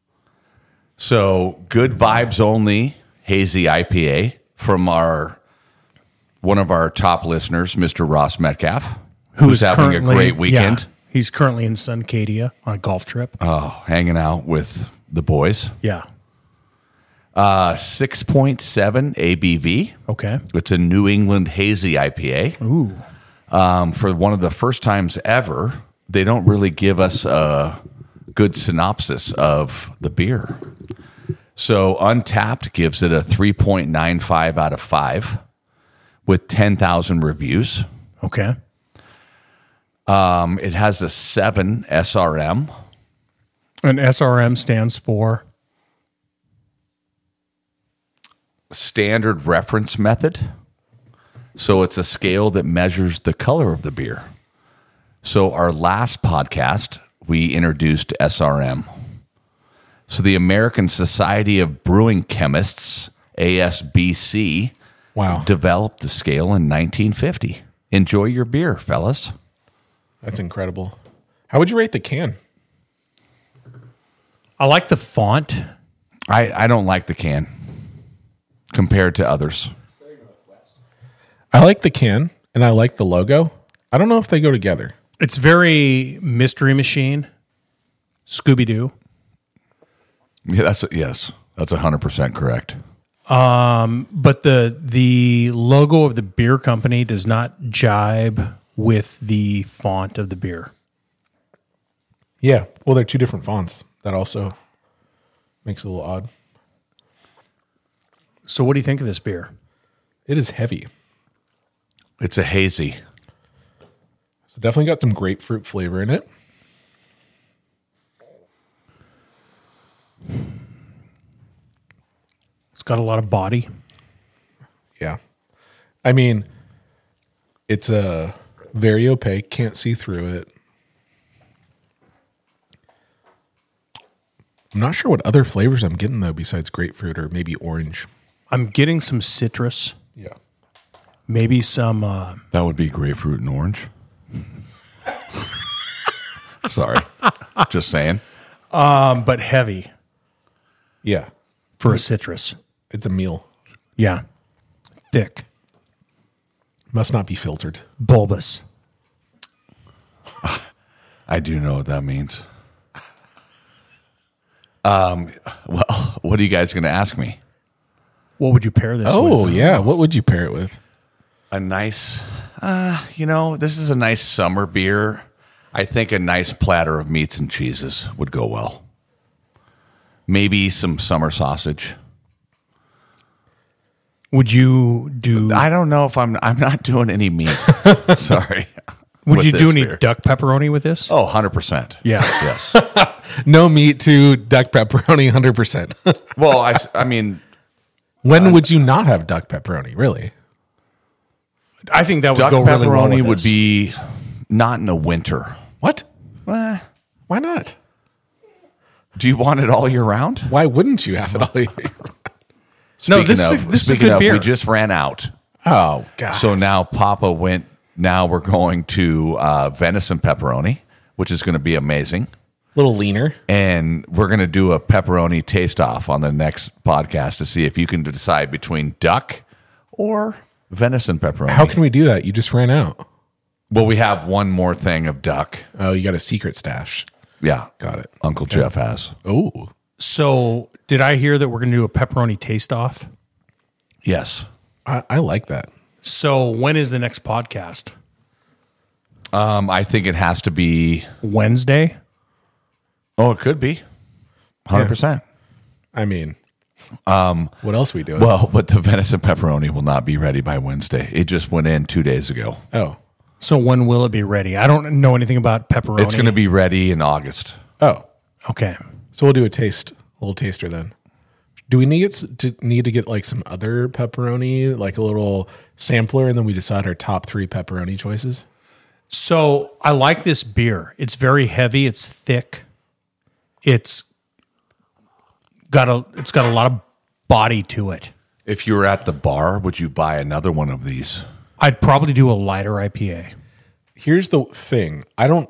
So good vibes only hazy IPA from one of our top listeners, Mr. Ross Metcalf, who's having a great weekend. Yeah, he's currently in Suncadia on a golf trip. Oh, hanging out with the boys. Yeah. 6.7 ABV. Okay. It's a New England hazy IPA. Ooh. For one of the first times ever, they don't really give us a good synopsis of the beer. So Untapped gives it a 3.95 out of 5 with 10,000 reviews. Okay. It has a 7 SRM. And SRM stands for Standard reference method. So it's a scale that measures the color of the beer. So our last podcast, we introduced SRM. So the American Society of Brewing Chemists, ASBC, Wow. developed the scale in 1950. Enjoy your beer, fellas. That's incredible. How would you rate the can? I like the font. I don't like the can compared to others. I like the can and I like the logo. I don't know if they go together. It's very Mystery Machine, Scooby Doo. Yeah, that's 100% correct. But the logo of the beer company does not jibe with the font of the beer. Yeah. Well, they're two different fonts. That also makes it a little odd. So what do you think of this beer? It is heavy. It's a hazy. So definitely got some grapefruit flavor in it. It's got a lot of body. Yeah. I mean, it's very opaque. Can't see through it. I'm not sure what other flavors I'm getting, though, besides grapefruit or maybe orange. I'm getting some citrus, Yeah. maybe some. That would be grapefruit and orange. Sorry. Just saying. But heavy Yeah. for a citrus. It's a meal. Yeah, thick, Must not be filtered. bulbous. I do know what that means. Well, what are you guys going to ask me? What would you pair this with? Oh, yeah. What would you pair it with? A nice, this is a nice summer beer. I think a nice platter of meats and cheeses would go well. Maybe some summer sausage. Would you do? I don't know if I'm not doing any meat. Sorry. Would with you do this any beer. duck pepperoni with this? Oh, 100%. Yeah. Yes. No meat to duck pepperoni, 100%. Well, I mean, When would you not have duck pepperoni, really? I think that would duck go really well pepperoni with would this. be not in the winter. What? Eh, Why not? do you want it all year round? Why wouldn't you have it all year? No, this Speaking is a good beer. we just ran out. Oh, God. So now Papa went. Now we're going to venison pepperoni, which is going to be amazing. A little leaner. And we're going to do a pepperoni taste off on the next podcast to see if you can decide between duck or venison pepperoni. How can we do that? You just ran out. Well, we have one more thing of duck. Oh, you got a secret stash. Yeah. Got it. Uncle Jeff has. Oh, So, did I hear that we're going to do a pepperoni taste off? Yes. I like that. So, when is the next podcast? I think it has to be. Wednesday? Oh, it could be. 100%. I mean, what else we doing? Well, but the venison pepperoni will not be ready by Wednesday. It just went in 2 days ago. oh, So, when will it be ready? I don't know anything about pepperoni. It's going to be ready in August. oh. Okay. So we'll do a little taster then. Do we need to get like some other pepperoni, like a little sampler, and then we decide our top 3 pepperoni choices? So, I like this beer. It's very heavy. It's thick. It's got a lot of body to it. If you were at the bar, would you buy another one of these? I'd probably do a lighter IPA. Here's the thing. I don't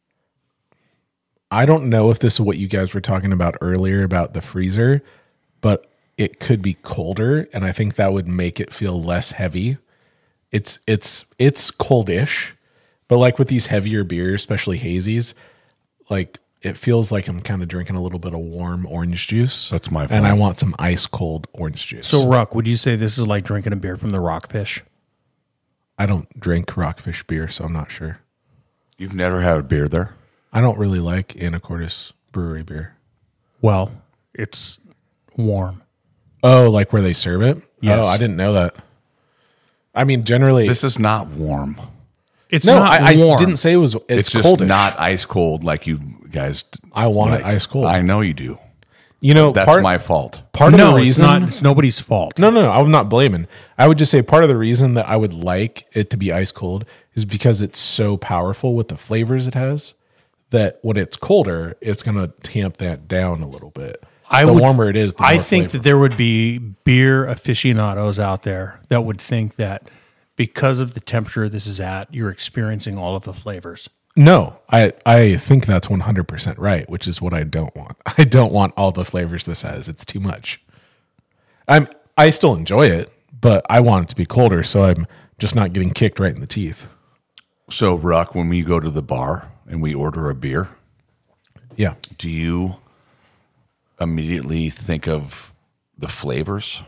know if this is what you guys were talking about earlier about the freezer, but it could be colder, and I think that would make it feel less heavy. It's coldish, but like with these heavier beers, especially hazies, like it feels like I'm kind of drinking a little bit of warm orange juice. That's my and I vibe. want some ice cold orange juice. So, Ruck, would you say this is like drinking a beer from the Rockfish? I don't drink Rockfish beer, so I'm not sure. You've never had a beer there? I don't really like Anacortes Brewery beer. Well, it's warm. Oh, like where they serve it? Yes. Oh, I didn't know that. I mean, generally, This is not warm. It's no, not I warm. didn't say it was. It's just coldish. not ice cold like you guys. I want like. it ice cold. I know you do. You know, That's my fault. Part of no, the reason, it's not. It's nobody's fault. No, I'm not blaming. I would just say part of the reason that I would like it to be ice cold is because it's so powerful with the flavors it has that when it's colder, it's going to tamp that down a little bit. The warmer it is, the I more think flavor. that there would be beer aficionados out there that would think that because of the temperature this is at, you're experiencing all of the flavors. No, I think that's 100% right, which is what I don't want. I don't want all the flavors this has. It's too much. I still enjoy it, but I want it to be colder, so I'm just not getting kicked right in the teeth. So, Ruck, when we go to the bar and we order a beer, Yeah. do you immediately think of the flavors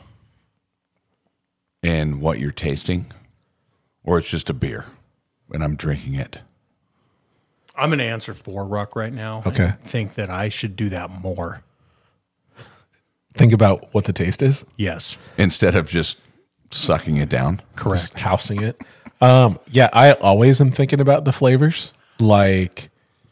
and what you're tasting? Or it's just a beer and I'm drinking it? I'm going to answer for Ruck right now. Okay. I think that I should do that more. Think about what the taste is. Yes. Instead of just sucking it down? Correct. Just housing it. Yeah, I always am thinking about the flavors. Like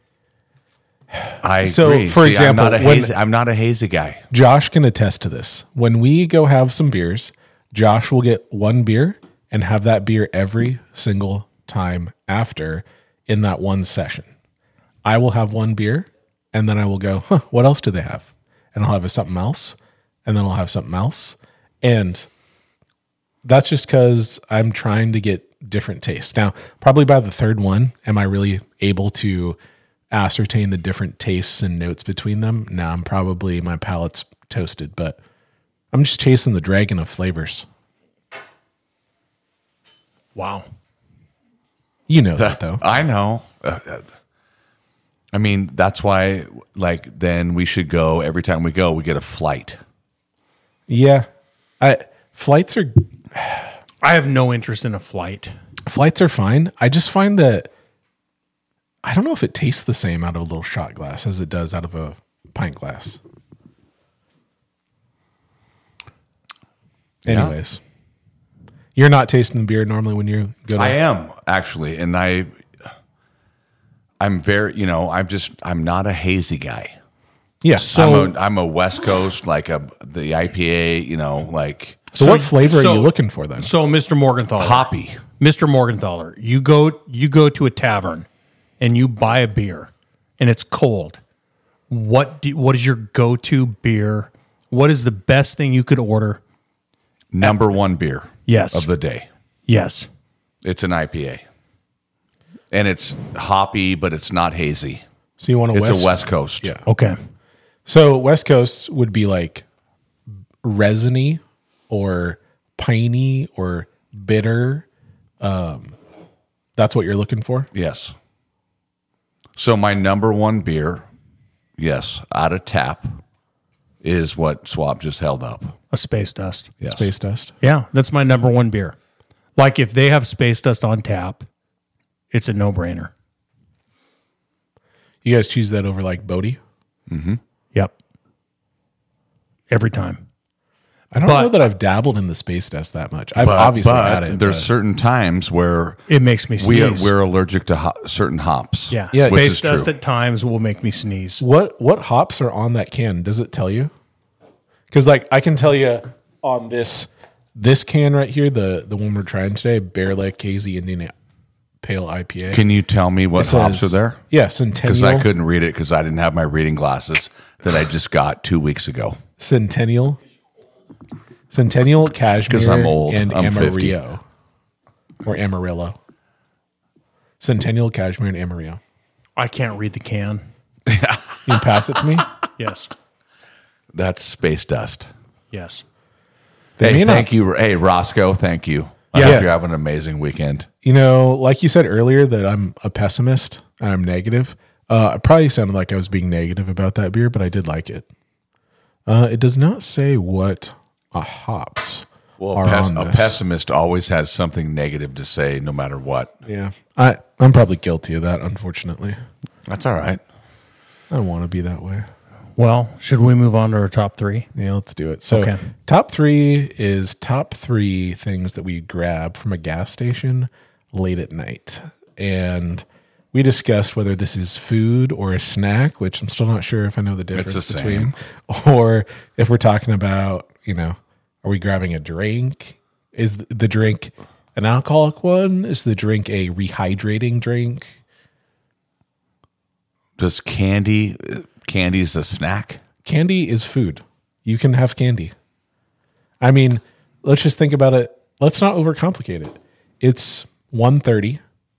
I So, agree. for example, I'm not a hazy guy. Josh can attest to this. When we go have some beers, Josh will get one beer and have that beer every single time after in that one session. I will have one beer and then I will go, what else do they have? And I'll have something else and then I'll have something else. And that's just because I'm trying to get different tastes. Now, probably by the third one, am I really able to ascertain the different tastes and notes between them? No, I'm probably, my palate's toasted, but I'm just chasing the dragon of flavors. Wow. You know that though. I know. I mean, that's why, like, then we should go, every time we go, we get a flight. Yeah. Flights are I have no interest in a flight. fine. I just find that I don't know if it tastes the same out of a little shot glass as it does out of a pint glass. Yeah. Anyways, you're not tasting the beer normally when you go to I am, actually. And I'm very, I'm not a hazy guy. Yeah. I'm a West Coast, like the IPA, like So what flavor are so- you looking for then? So, Mr. Morgenthaler. hoppy. Mr. Morgenthaler, you go to a tavern and you buy a beer and it's cold. What is your go-to beer? What is the best thing you could order? Number one beer Yes. of the day. Yes. It's an IPA. And it's hoppy, but it's not hazy. So you want It's a West Coast. Yeah. Okay. So West Coast would be like resiny or piney or bitter. That's what you're looking for? Yes. So my number one beer, yes, out of tap, is what Swap just held up. A Space Dust. Yes. Space Dust. Yeah, that's my number one beer. Like if they have Space Dust on tap, it's a no-brainer. You guys choose that over like Bodie? Yep. Every time. I don't But- know that I've dabbled in the Space Dust that much. I've obviously had it. There's but- certain times where It makes me sneeze. we're allergic to certain hops. yeah. Yeah, which Space is Dust true. at times will make me sneeze. What hops are on that can? Does it tell you? Because like I can tell you on this can right here, the one we're trying today, Bear Lake Hazy Indian Pale IPA. Can you tell me what It hops says- are there? Yeah, Because Centennial. I couldn't read it because I didn't have my reading glasses that I just got 2 weeks ago. Centennial, Cashmere, 'Cause I'm old. and I'm 50. Amarillo or Amarillo. Centennial, Cashmere, and Amarillo. I can't read the can. You can pass it to me. Yes. That's Space Dust. Yes. They Hey, may not- thank you. Hey, Roscoe, thank you. I Yeah. hope you're having an amazing weekend. You know, like you said earlier, that I'm a pessimist and I'm negative. I probably sounded like I was being negative about that beer, but I did like it. It does not say what hops Well, are on a this. pessimist always has something negative to say no matter what. Yeah, I'm probably guilty of that, unfortunately. That's all right. I don't want to be that way. Well, should we move on to our top three? Yeah, let's do it. So, Okay. top three is top three things that we grab from a gas station late at night. And we discussed whether this is food or a snack, which I'm still not sure if I know the difference It's the between, or if we're talking about, are we grabbing a drink? Is the drink an alcoholic one? Is the drink a rehydrating drink? Does candy's a snack? Candy is food. You can have candy. I mean, let's just think about it. Let's not overcomplicate it. It's 1:30.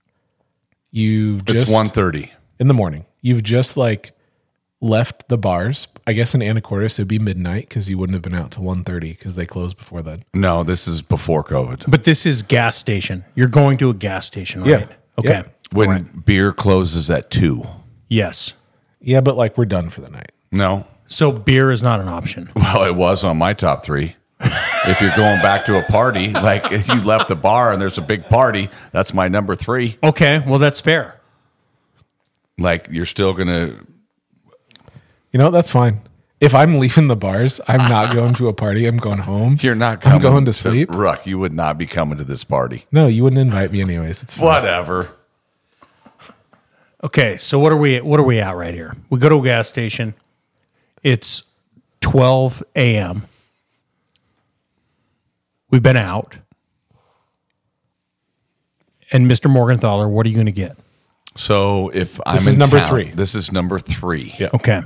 It's 1:30 in the morning. You've just left the bars. I guess in Anacortes it'd be midnight because you wouldn't have been out till 1:30 because they closed before then. No, this is before COVID. But this is gas station. You're going to a gas station, right? Yeah. Okay. Yeah. When beer closes at 2. Yes. Yeah, but we're done for the night. No. So beer is not an option. Well, it was on my top 3. If you're going back to a party, if you left the bar and there's a big party, that's my number 3. Okay. Well, that's fair. You're still going to... That's fine. If I'm leaving the bars, I'm not going to a party. I'm going home. You're not coming. I'm going to sleep. Ruck, you would not be coming to this party. No, you wouldn't invite me anyways. It's fine. Whatever. Okay. So what are we at right here? We go to a gas station. It's 12 a.m. We've been out. And Mr. Morgenthaler, what are you going to get? So if I'm is in number town- 3. This is number 3. Yeah. Okay.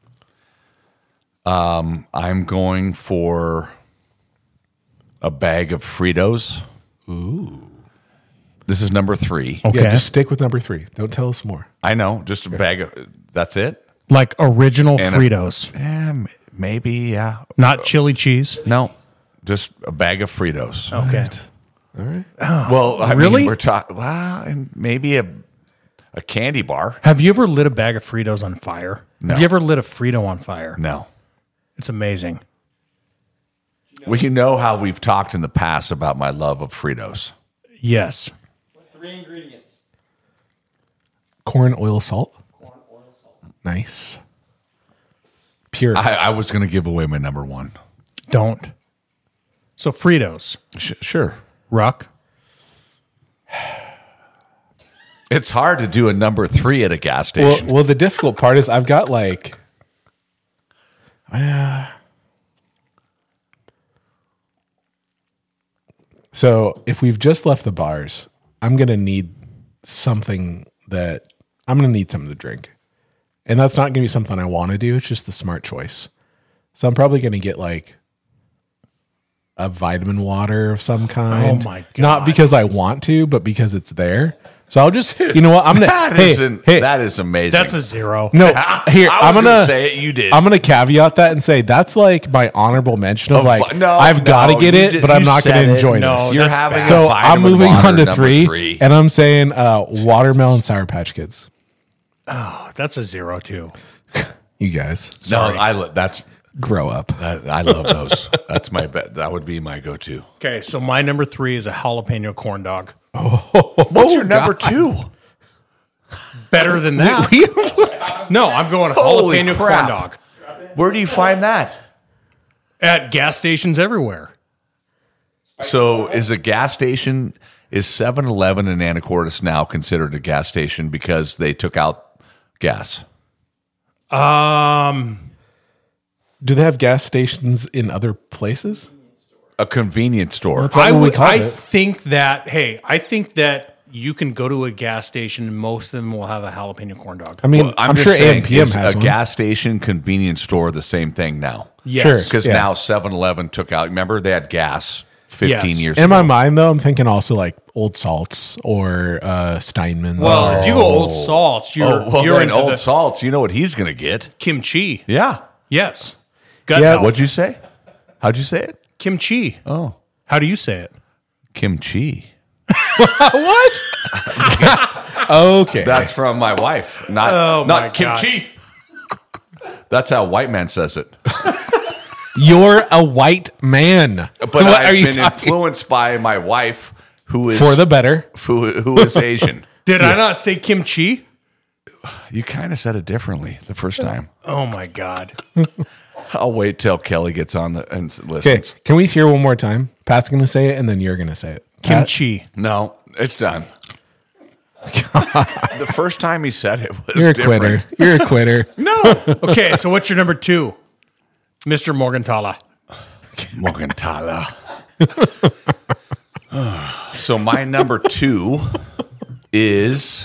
I'm going for a bag of Fritos. Ooh. This is number 3. Okay. Yeah, just stick with number 3. Don't tell us more. I know, just a bag of... That's it? Like original And Fritos. Maybe, yeah. Not chili cheese. No, just a bag of Fritos. Okay. All right. Well, I Really? mean, we're talking... Well, and maybe a candy bar. Have you ever lit a bag of Fritos on fire? No. Have you ever lit a Frito on fire? No. It's amazing. Well, you know how we've talked in the past about my love of Fritos. Yes. 3 ingredients. Corn, oil, salt. Nice. Pure. I was going to give away my number 1. Don't. So Fritos. Sure. Ruck. It's hard to do a number 3 at a gas station. Well, the difficult part is I've got so if we've just left the bars, I'm going to need something to drink. And that's not going to be something I want to do. It's just the smart choice. So I'm probably going to get a vitamin water of some kind. Oh my God. Not because I want to, but because it's there. So I'll just, you know what? I'm gonna. That is amazing. That's a 0. No, here I I'm was gonna say it. You did. I'm gonna caveat that and say that's my honorable mention of No, I've got to no, get you it, did- but I'm you not going said to it. enjoy No, this. You're that's having bad. a So vitamin I'm moving water on to number 3, and I'm saying watermelon Sour Patch Kids. That's a 0 too. You guys, that's grow up. I love those. That's my bet. That would be my go-to. Okay, so my number 3 is a jalapeno corn dog. What's your number 2? Better than that. No, I'm going Holy jalapeno crap. corn dog. Where do you find that? At gas stations everywhere. So is a gas station, is 7-Eleven in Anacortes now considered a gas station because they took out gas? Do they have gas stations in other places? A convenience store. That's what we call it. think that you can go to a gas station and most of them will have a jalapeno corn dog. I mean, Well, I'm just sure saying, AMPM is has a one. gas station, convenience store, the same thing now. Yes. Sure. Because Yeah. now 7-Eleven took out, remember they had gas 15 Yes. years In ago. my mind, though, I'm thinking also Old Salts or Steinman's. Well, or, if you go Old Salts, you're then into Old the Salts, you know what he's going to get. kimchi. Yeah. Yes. Gut Yeah, health. What'd you say? How'd you say it? Kimchi. Oh, How do you say it? kimchi. what? Okay. That's from my wife, not Oh, my not kimchi. That's how white man says it. You're a white man. But What I've are you been talking influenced by my wife, who is for the better? who is Asian. Did I not say kimchi? You kind of said it differently the first time. Oh my God. I'll wait till Kelly gets on and Okay, listens. can we hear one more time? Pat's going to say it, and then you're going to say it. Pat? Kimchi. No, it's done. The first time he said it was You're a different. quitter. You're a quitter. No. Okay, so what's your number 2? Mr. Morgenthaler. Morgenthaler. So my number 2 is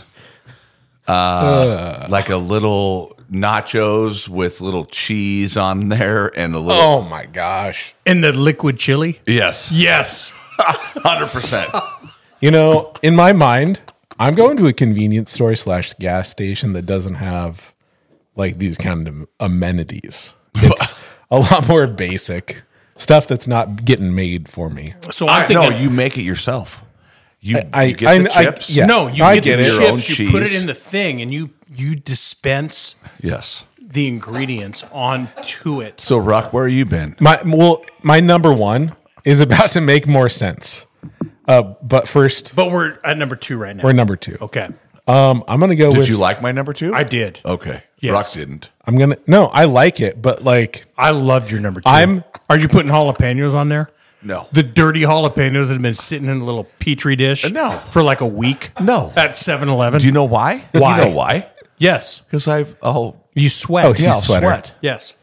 like a little nachos with little cheese on there and a little. Oh my gosh. And the liquid chili? Yes. Yes. 100%. You know, in my mind, I'm going to a convenience store / gas station that doesn't have like these kind of amenities. It's a lot more basic stuff that's not getting made for me. So I'm No, thinking, you make it yourself. You get I- the chips. yeah. no, you I get get the it. Your own chips, you put it cheese. in the thing, and you dispense Yes. the ingredients onto it. So, Rock, where have you been? My number 1 is about to make more sense. But first, But we're at number 2 right now. we're number 2. Okay. I'm gonna go Did with. you like my number 2? I did. Okay. Yes. Rock didn't. No, I like it, but like I loved your number 2. I'm- Are you putting jalapenos on there? No. The dirty jalapenos that have been sitting in a little petri dish No. for like a week? No. At 7-Eleven? Do you know why? Why? You know why? Yes. Because You sweat. Oh, he's yeah, I'll sweater. sweat. Yes.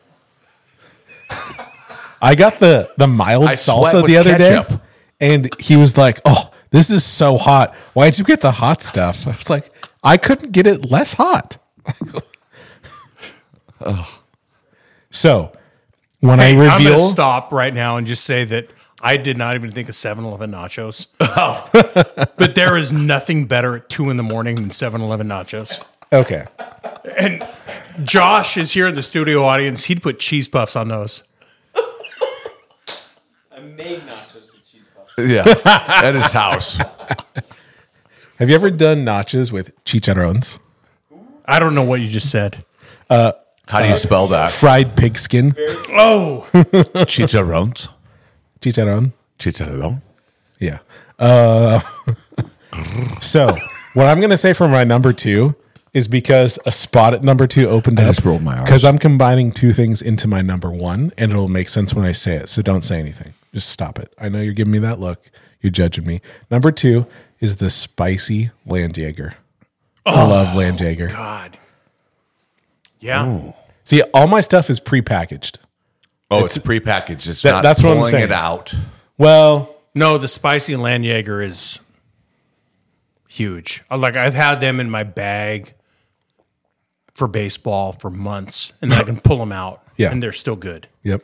I got the mild I sweat salsa with the other day, ketchup. and he was like, "Oh, this is so hot. Why'd you get the hot stuff?" I was like, "I couldn't get it less hot." So when Hey, I I'm going to reveal, stop right now and just say that I did not even think of 7-Eleven nachos. But there is nothing better at 2 in the morning than 7-Eleven nachos. okay, And Josh is here in the studio audience. He'd put cheese puffs on those. I made nachos with cheese puffs. Yeah. At his house. have you ever done nachos with chicharrones, I don't know what you just said. How do you spell that? fried pig skin, Oh, Chicharrones. chicharron? Chicharron. Yeah. So what I'm going to say for my number 2 is because a spot at number 2 opened up. just rolled my R's. Because I'm combining 2 things into my number 1, and it'll make sense when I say it. So don't say anything. Just stop it. I know you're giving me that look. You're judging me. Number 2 is the spicy Landjaeger. I love Landjaeger. God. Yeah. See, all my stuff is prepackaged. Oh, it's prepackaged. It's That- not that's what I'm pulling saying. it out. Well, No, the spicy Landjaeger is huge. I've had them in my bag for baseball for months, and then I can pull them out, Yeah. and they're still good. yep.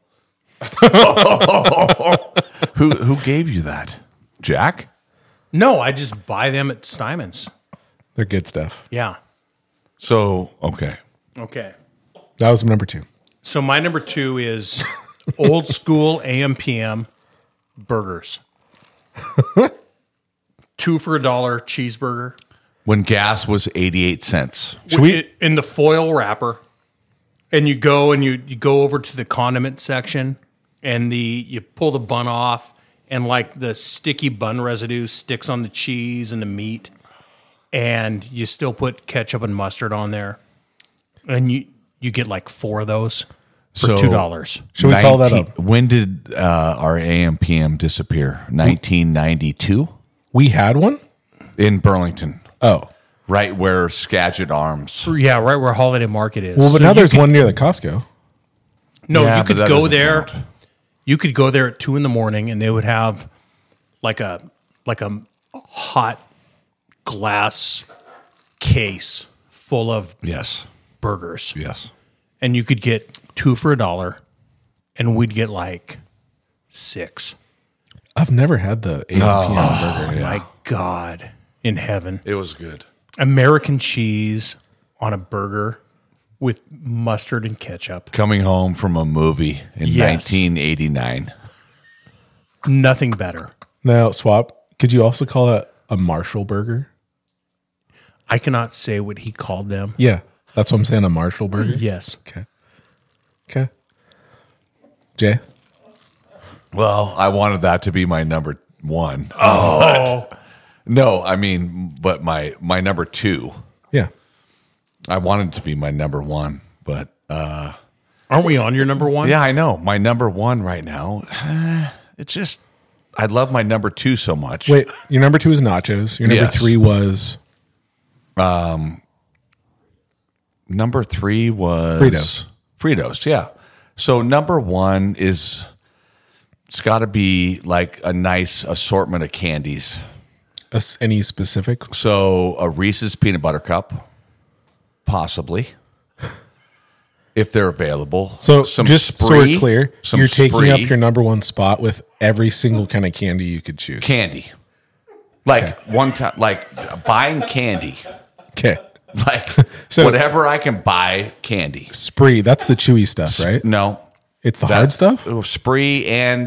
Who gave you that? Jack? No, I just buy them at Steinman's. They're good stuff. Yeah. So, okay. Okay. That was number 2. So my number 2 is old school AM/PM burgers. 2 for $1 cheeseburger. When gas was 88 cents. In the foil wrapper, and you go over to the condiment section, and you pull the bun off, and like the sticky bun residue sticks on the cheese and the meat, and you still put ketchup and mustard on there, and you get like 4 of those for So- $2. Should we call that up? When did our AM/PM disappear? 1992 We had one? in Burlington, Oh. right where Skagit Arms. Yeah, right where Holiday Market is. Well, but So now you there's could- one near the Costco. No, Yeah, you but could that go doesn't there. count. You could go there at 2 in the morning, and they would have like a hot glass case full of Yes. burgers, Yes. and you could get 2 for $1, and we'd get like 6. I've never had the AM/PM burger. My God, in heaven, It was good. American cheese on a burger with mustard and ketchup. Coming home from a movie in Yes. 1989. Nothing better. Now, Swap, could you also call that a Marshall burger? I cannot say what he called them. Yeah, that's what I'm saying, a Marshall burger. Yes. Okay. Okay. Jay? Well, I wanted that to be my number 1. Oh, No, I mean, but my number 2. Yeah. I wanted to be my number 1, but aren't we on your number 1? yeah, I know. My number 1 right now, it's just, I love my number 2 so much. Wait, your number 2 is nachos. Your number Yes. 3 was Number 3 was Fritos. Fritos, yeah. So number 1 is, it's got to be like a nice assortment of candies. Any specific? So a Reese's peanut butter cup, possibly, if they're available. So some just so Spree, we're clear, some you're taking Spree up your number one spot with every single kind of candy you could choose. candy. Like one time, like buying candy, Okay. like So- whatever I can buy candy. Spree, that's the chewy stuff, right? No, It's the hard stuff? Spree and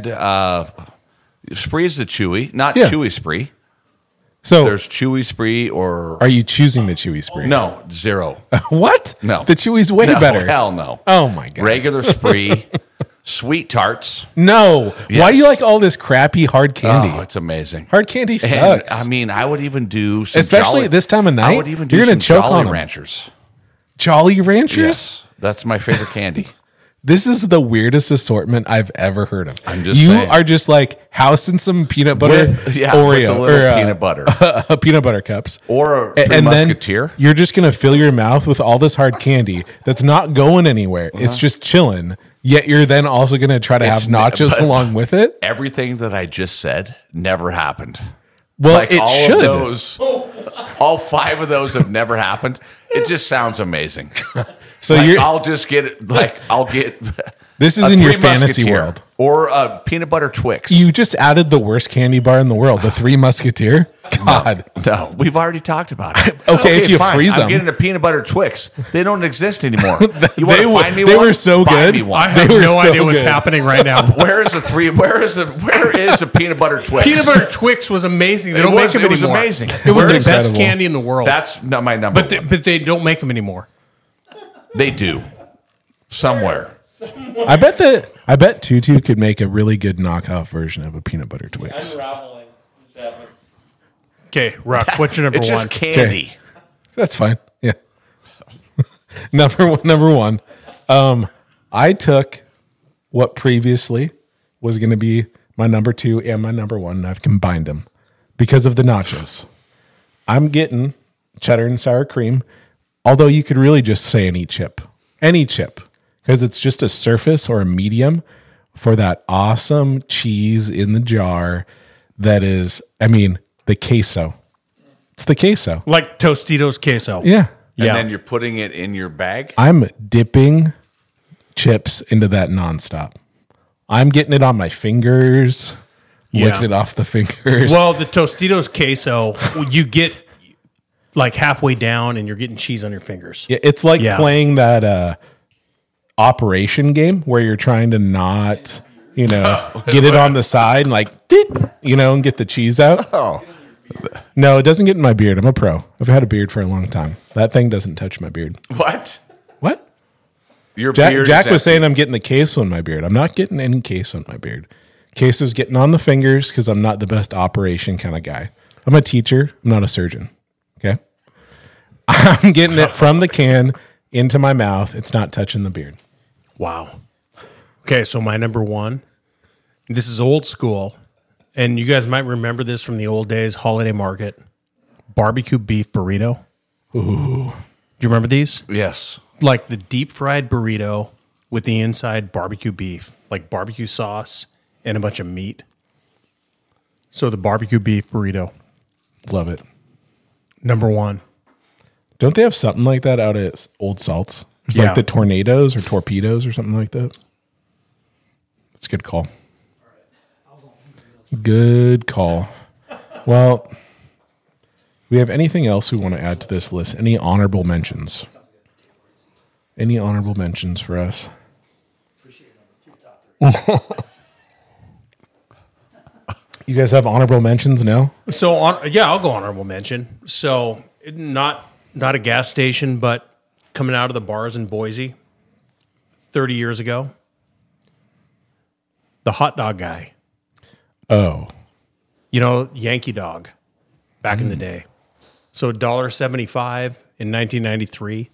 Spree is the chewy, not Yeah. chewy Spree. So There's chewy Spree or are you choosing the chewy Spree? no 0. What? No, The chewy's way No, better. Hell no. Oh my God. Regular Spree, sweet tarts. No. Why Yes. do you like all this crappy hard candy? Oh, it's amazing. Hard candy And, sucks. I mean, I would even do some Especially at this time of I night, would even do you're gonna some choke Jolly on 'em. Ranchers. Jolly Ranchers? Yes, that's my favorite candy. This is the weirdest assortment I've ever heard of. I'm just you saying. are just like housing some peanut butter With the Oreo little or peanut butter. peanut butter cups. Or a A- Three and Musketeer. then you're just gonna fill your mouth with all this hard candy that's not going anywhere. It's just chilling. Yet you're then also gonna try to have It's nachos but- along with it. Everything that I just said never happened. Well, it all should. Of those, all 5 of those have never happened. It just sounds amazing. So Like, you're I'll just get it. Like I'll get. this is a in your Three fantasy Musketeer world. or a peanut butter Twix. You just added the worst candy bar in the world, the Three Musketeer. God. No, we've already talked about it. Okay, if you fine. freeze I'm them. getting a peanut butter Twix. They don't exist anymore. You want They to were- find me they one? were so Buy good. me one. I have They were no so idea what's good. happening right now. Where is a peanut butter Twix? Peanut butter Twix was amazing. They It don't was- make them it was anymore. amazing. It was Where the is best incredible. candy in the world. That's not my number. but they don't make them anymore. They do somewhere. I bet Tutu could make a really good knockoff version of a peanut butter Twix. Unraveling. Just happening. Okay, Ruck, what's your number It's one? just candy. That's fine. Yeah. number one. I took what previously was going to be my number 2 and my number 1, and I've combined them because of the nachos. I'm getting cheddar and sour cream, although you could really just say any chip, because it's just a surface or a medium for that awesome cheese in the jar that is, the queso. It's the queso. Like Tostitos queso. Yeah. And Yeah. then you're putting it in your bag. I'm dipping chips into that nonstop. I'm getting it on my fingers, Yeah. licking it off the fingers. Well, the Tostitos queso, you get like halfway down and you're getting cheese on your fingers. Yeah, it's like Yeah. playing that operation game where you're trying to not, get it on the side and like, beep, and get the cheese out. Oh, No, it doesn't get in my beard. I'm a pro. I've had a beard for a long time. That thing doesn't touch my beard. what? What? Your Jack beard was is saying I'm getting the queso in my beard. I'm not getting any queso in my beard. Queso's getting on the fingers because I'm not the best operation kind of guy. I'm a teacher. I'm not a surgeon. Okay. I'm getting it from the can into my mouth. It's not touching the beard. Wow. Okay, so my number one, this is old school, and you guys might remember this from the old days, holiday market, barbecue beef burrito. Ooh. Do you remember these? Yes. Like the deep fried burrito with the inside barbecue beef, like barbecue sauce and a bunch of meat. So the barbecue beef burrito, Love it. number one. Don't they have something like that out at Old Salts? It's Yeah. like the tornadoes or torpedoes or something like that. That's a good call. Good call. Well, we have anything else we want to add to this list? Any honorable mentions? Any honorable mentions for us? You guys have honorable mentions now? So I'll go honorable mention. So not a gas station, but coming out of the bars in Boise 30 years ago, the hot dog guy, Oh, Yankee Dog back in the day. So $1.75 in 1993.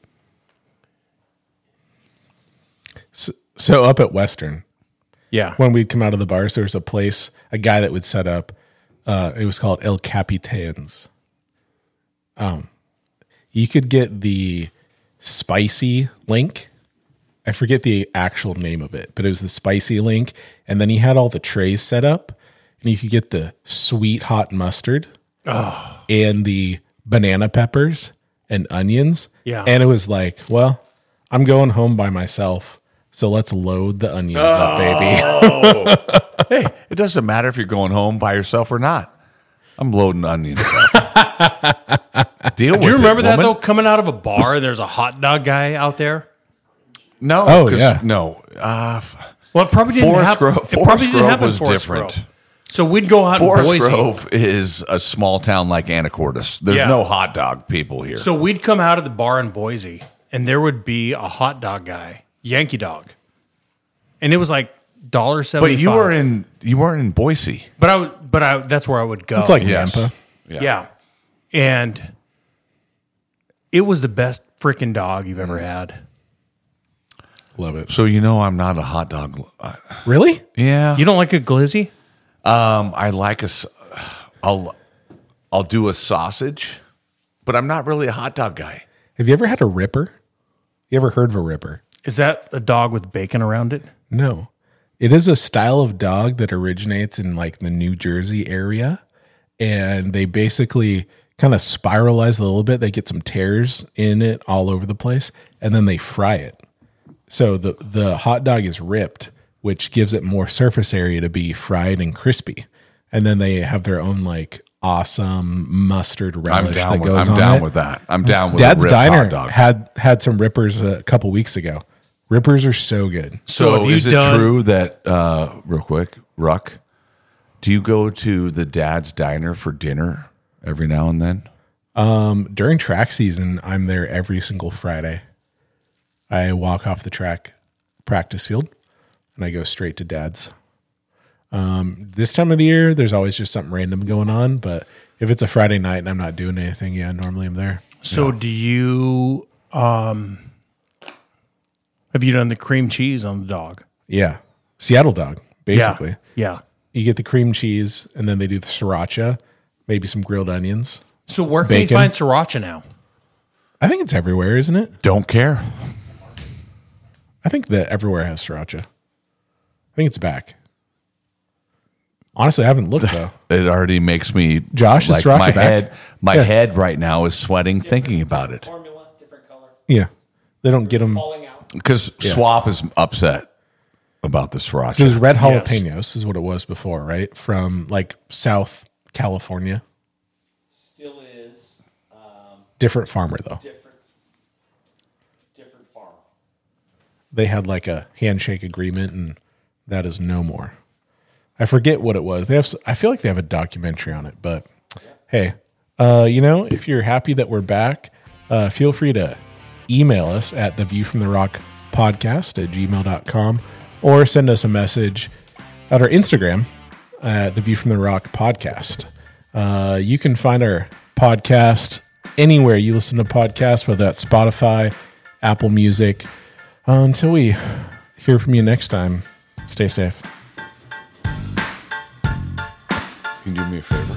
so up at Western, Yeah. when we'd come out of the bars, there was a guy that would set up. It was called El Capitan's. you could get the spicy link. I forget the actual name of it, but it was the spicy link. And then he had all the trays set up, and you could get the sweet hot mustard and the banana peppers and onions. Yeah. And it was like, well, I'm going home by myself, so let's load the onions up, baby. Hey, it doesn't matter if you're going home by yourself or not. I'm loading onions up. Deal with it. Do you remember that woman. though? Coming out of a bar, there's a hot dog guy out there. No. Oh, 'cause- yeah. No. Well, it probably didn't Forest happen. Grove, It probably didn't Grove happen in was Forest different. Grove. So we'd go out in Forest Boise. Grove is a small town like Anacortes. There's Yeah. no hot dog people here. So we'd come out of the bar in Boise, and there would be a hot dog guy, Yankee Dog, and it was like $1.75. but you weren't in Boise. But I that's where I would go. It's like Yes. Nampa. yeah, and it was the best freaking dog you've ever had. Love it. So I'm not a hot dog. Really? Yeah. You don't like a glizzy? I like I'll do a sausage, but I'm not really a hot dog guy. Have you ever had a ripper? You ever heard of a ripper? Is that a dog with bacon around it? No. It is a style of dog that originates in like the New Jersey area. And they basically kind of spiralize a little bit. They get some tears in it all over the place. And then they fry it. So the hot dog is ripped, which gives it more surface area to be fried and crispy. And then they have their own like awesome mustard relish that goes on down it. with that. I'm down with Dad's a ripped Diner hot dog. had some rippers a couple weeks ago. Rippers are so good. So have you is it done- true that real quick, Ruck, do you go to the Dad's Diner for dinner every now and then? During track season, I'm there every single Friday. I walk off the track practice field and I go straight to Dad's. This time of the year, there's always just something random going on. But if it's a Friday night and I'm not doing anything, normally I'm there. So do you have you done the cream cheese on the dog? Yeah. Seattle dog, basically. Yeah. You get the cream cheese and then they do the sriracha, maybe some grilled onions. So where can Bacon. you find sriracha now? I think it's everywhere, isn't it? Don't care. I think that everywhere has sriracha. I think it's back. Honestly, I haven't looked though. It already makes me Josh, is like sriracha my back? head. My Yeah. head right now is sweating thinking about it Formula, different color. Yeah. They don't get them. Falling out. because Swap is upset about the sriracha. It was red Yes. jalapenos is what it was before, right? From like South California. Still is Different farmer though. different farm. They had like a handshake agreement and that is no more. I forget what it was. I feel like they have a documentary on it, but hey, if you're happy that we're back, feel free to email us at theviewfromtherockpodcast@gmail.com or send us a message at our Instagram at the View from the Rock podcast. You can find our podcast anywhere you listen to podcasts, whether that's Spotify, Apple Music. Until we hear from you next time, stay safe. Can you do me a favor?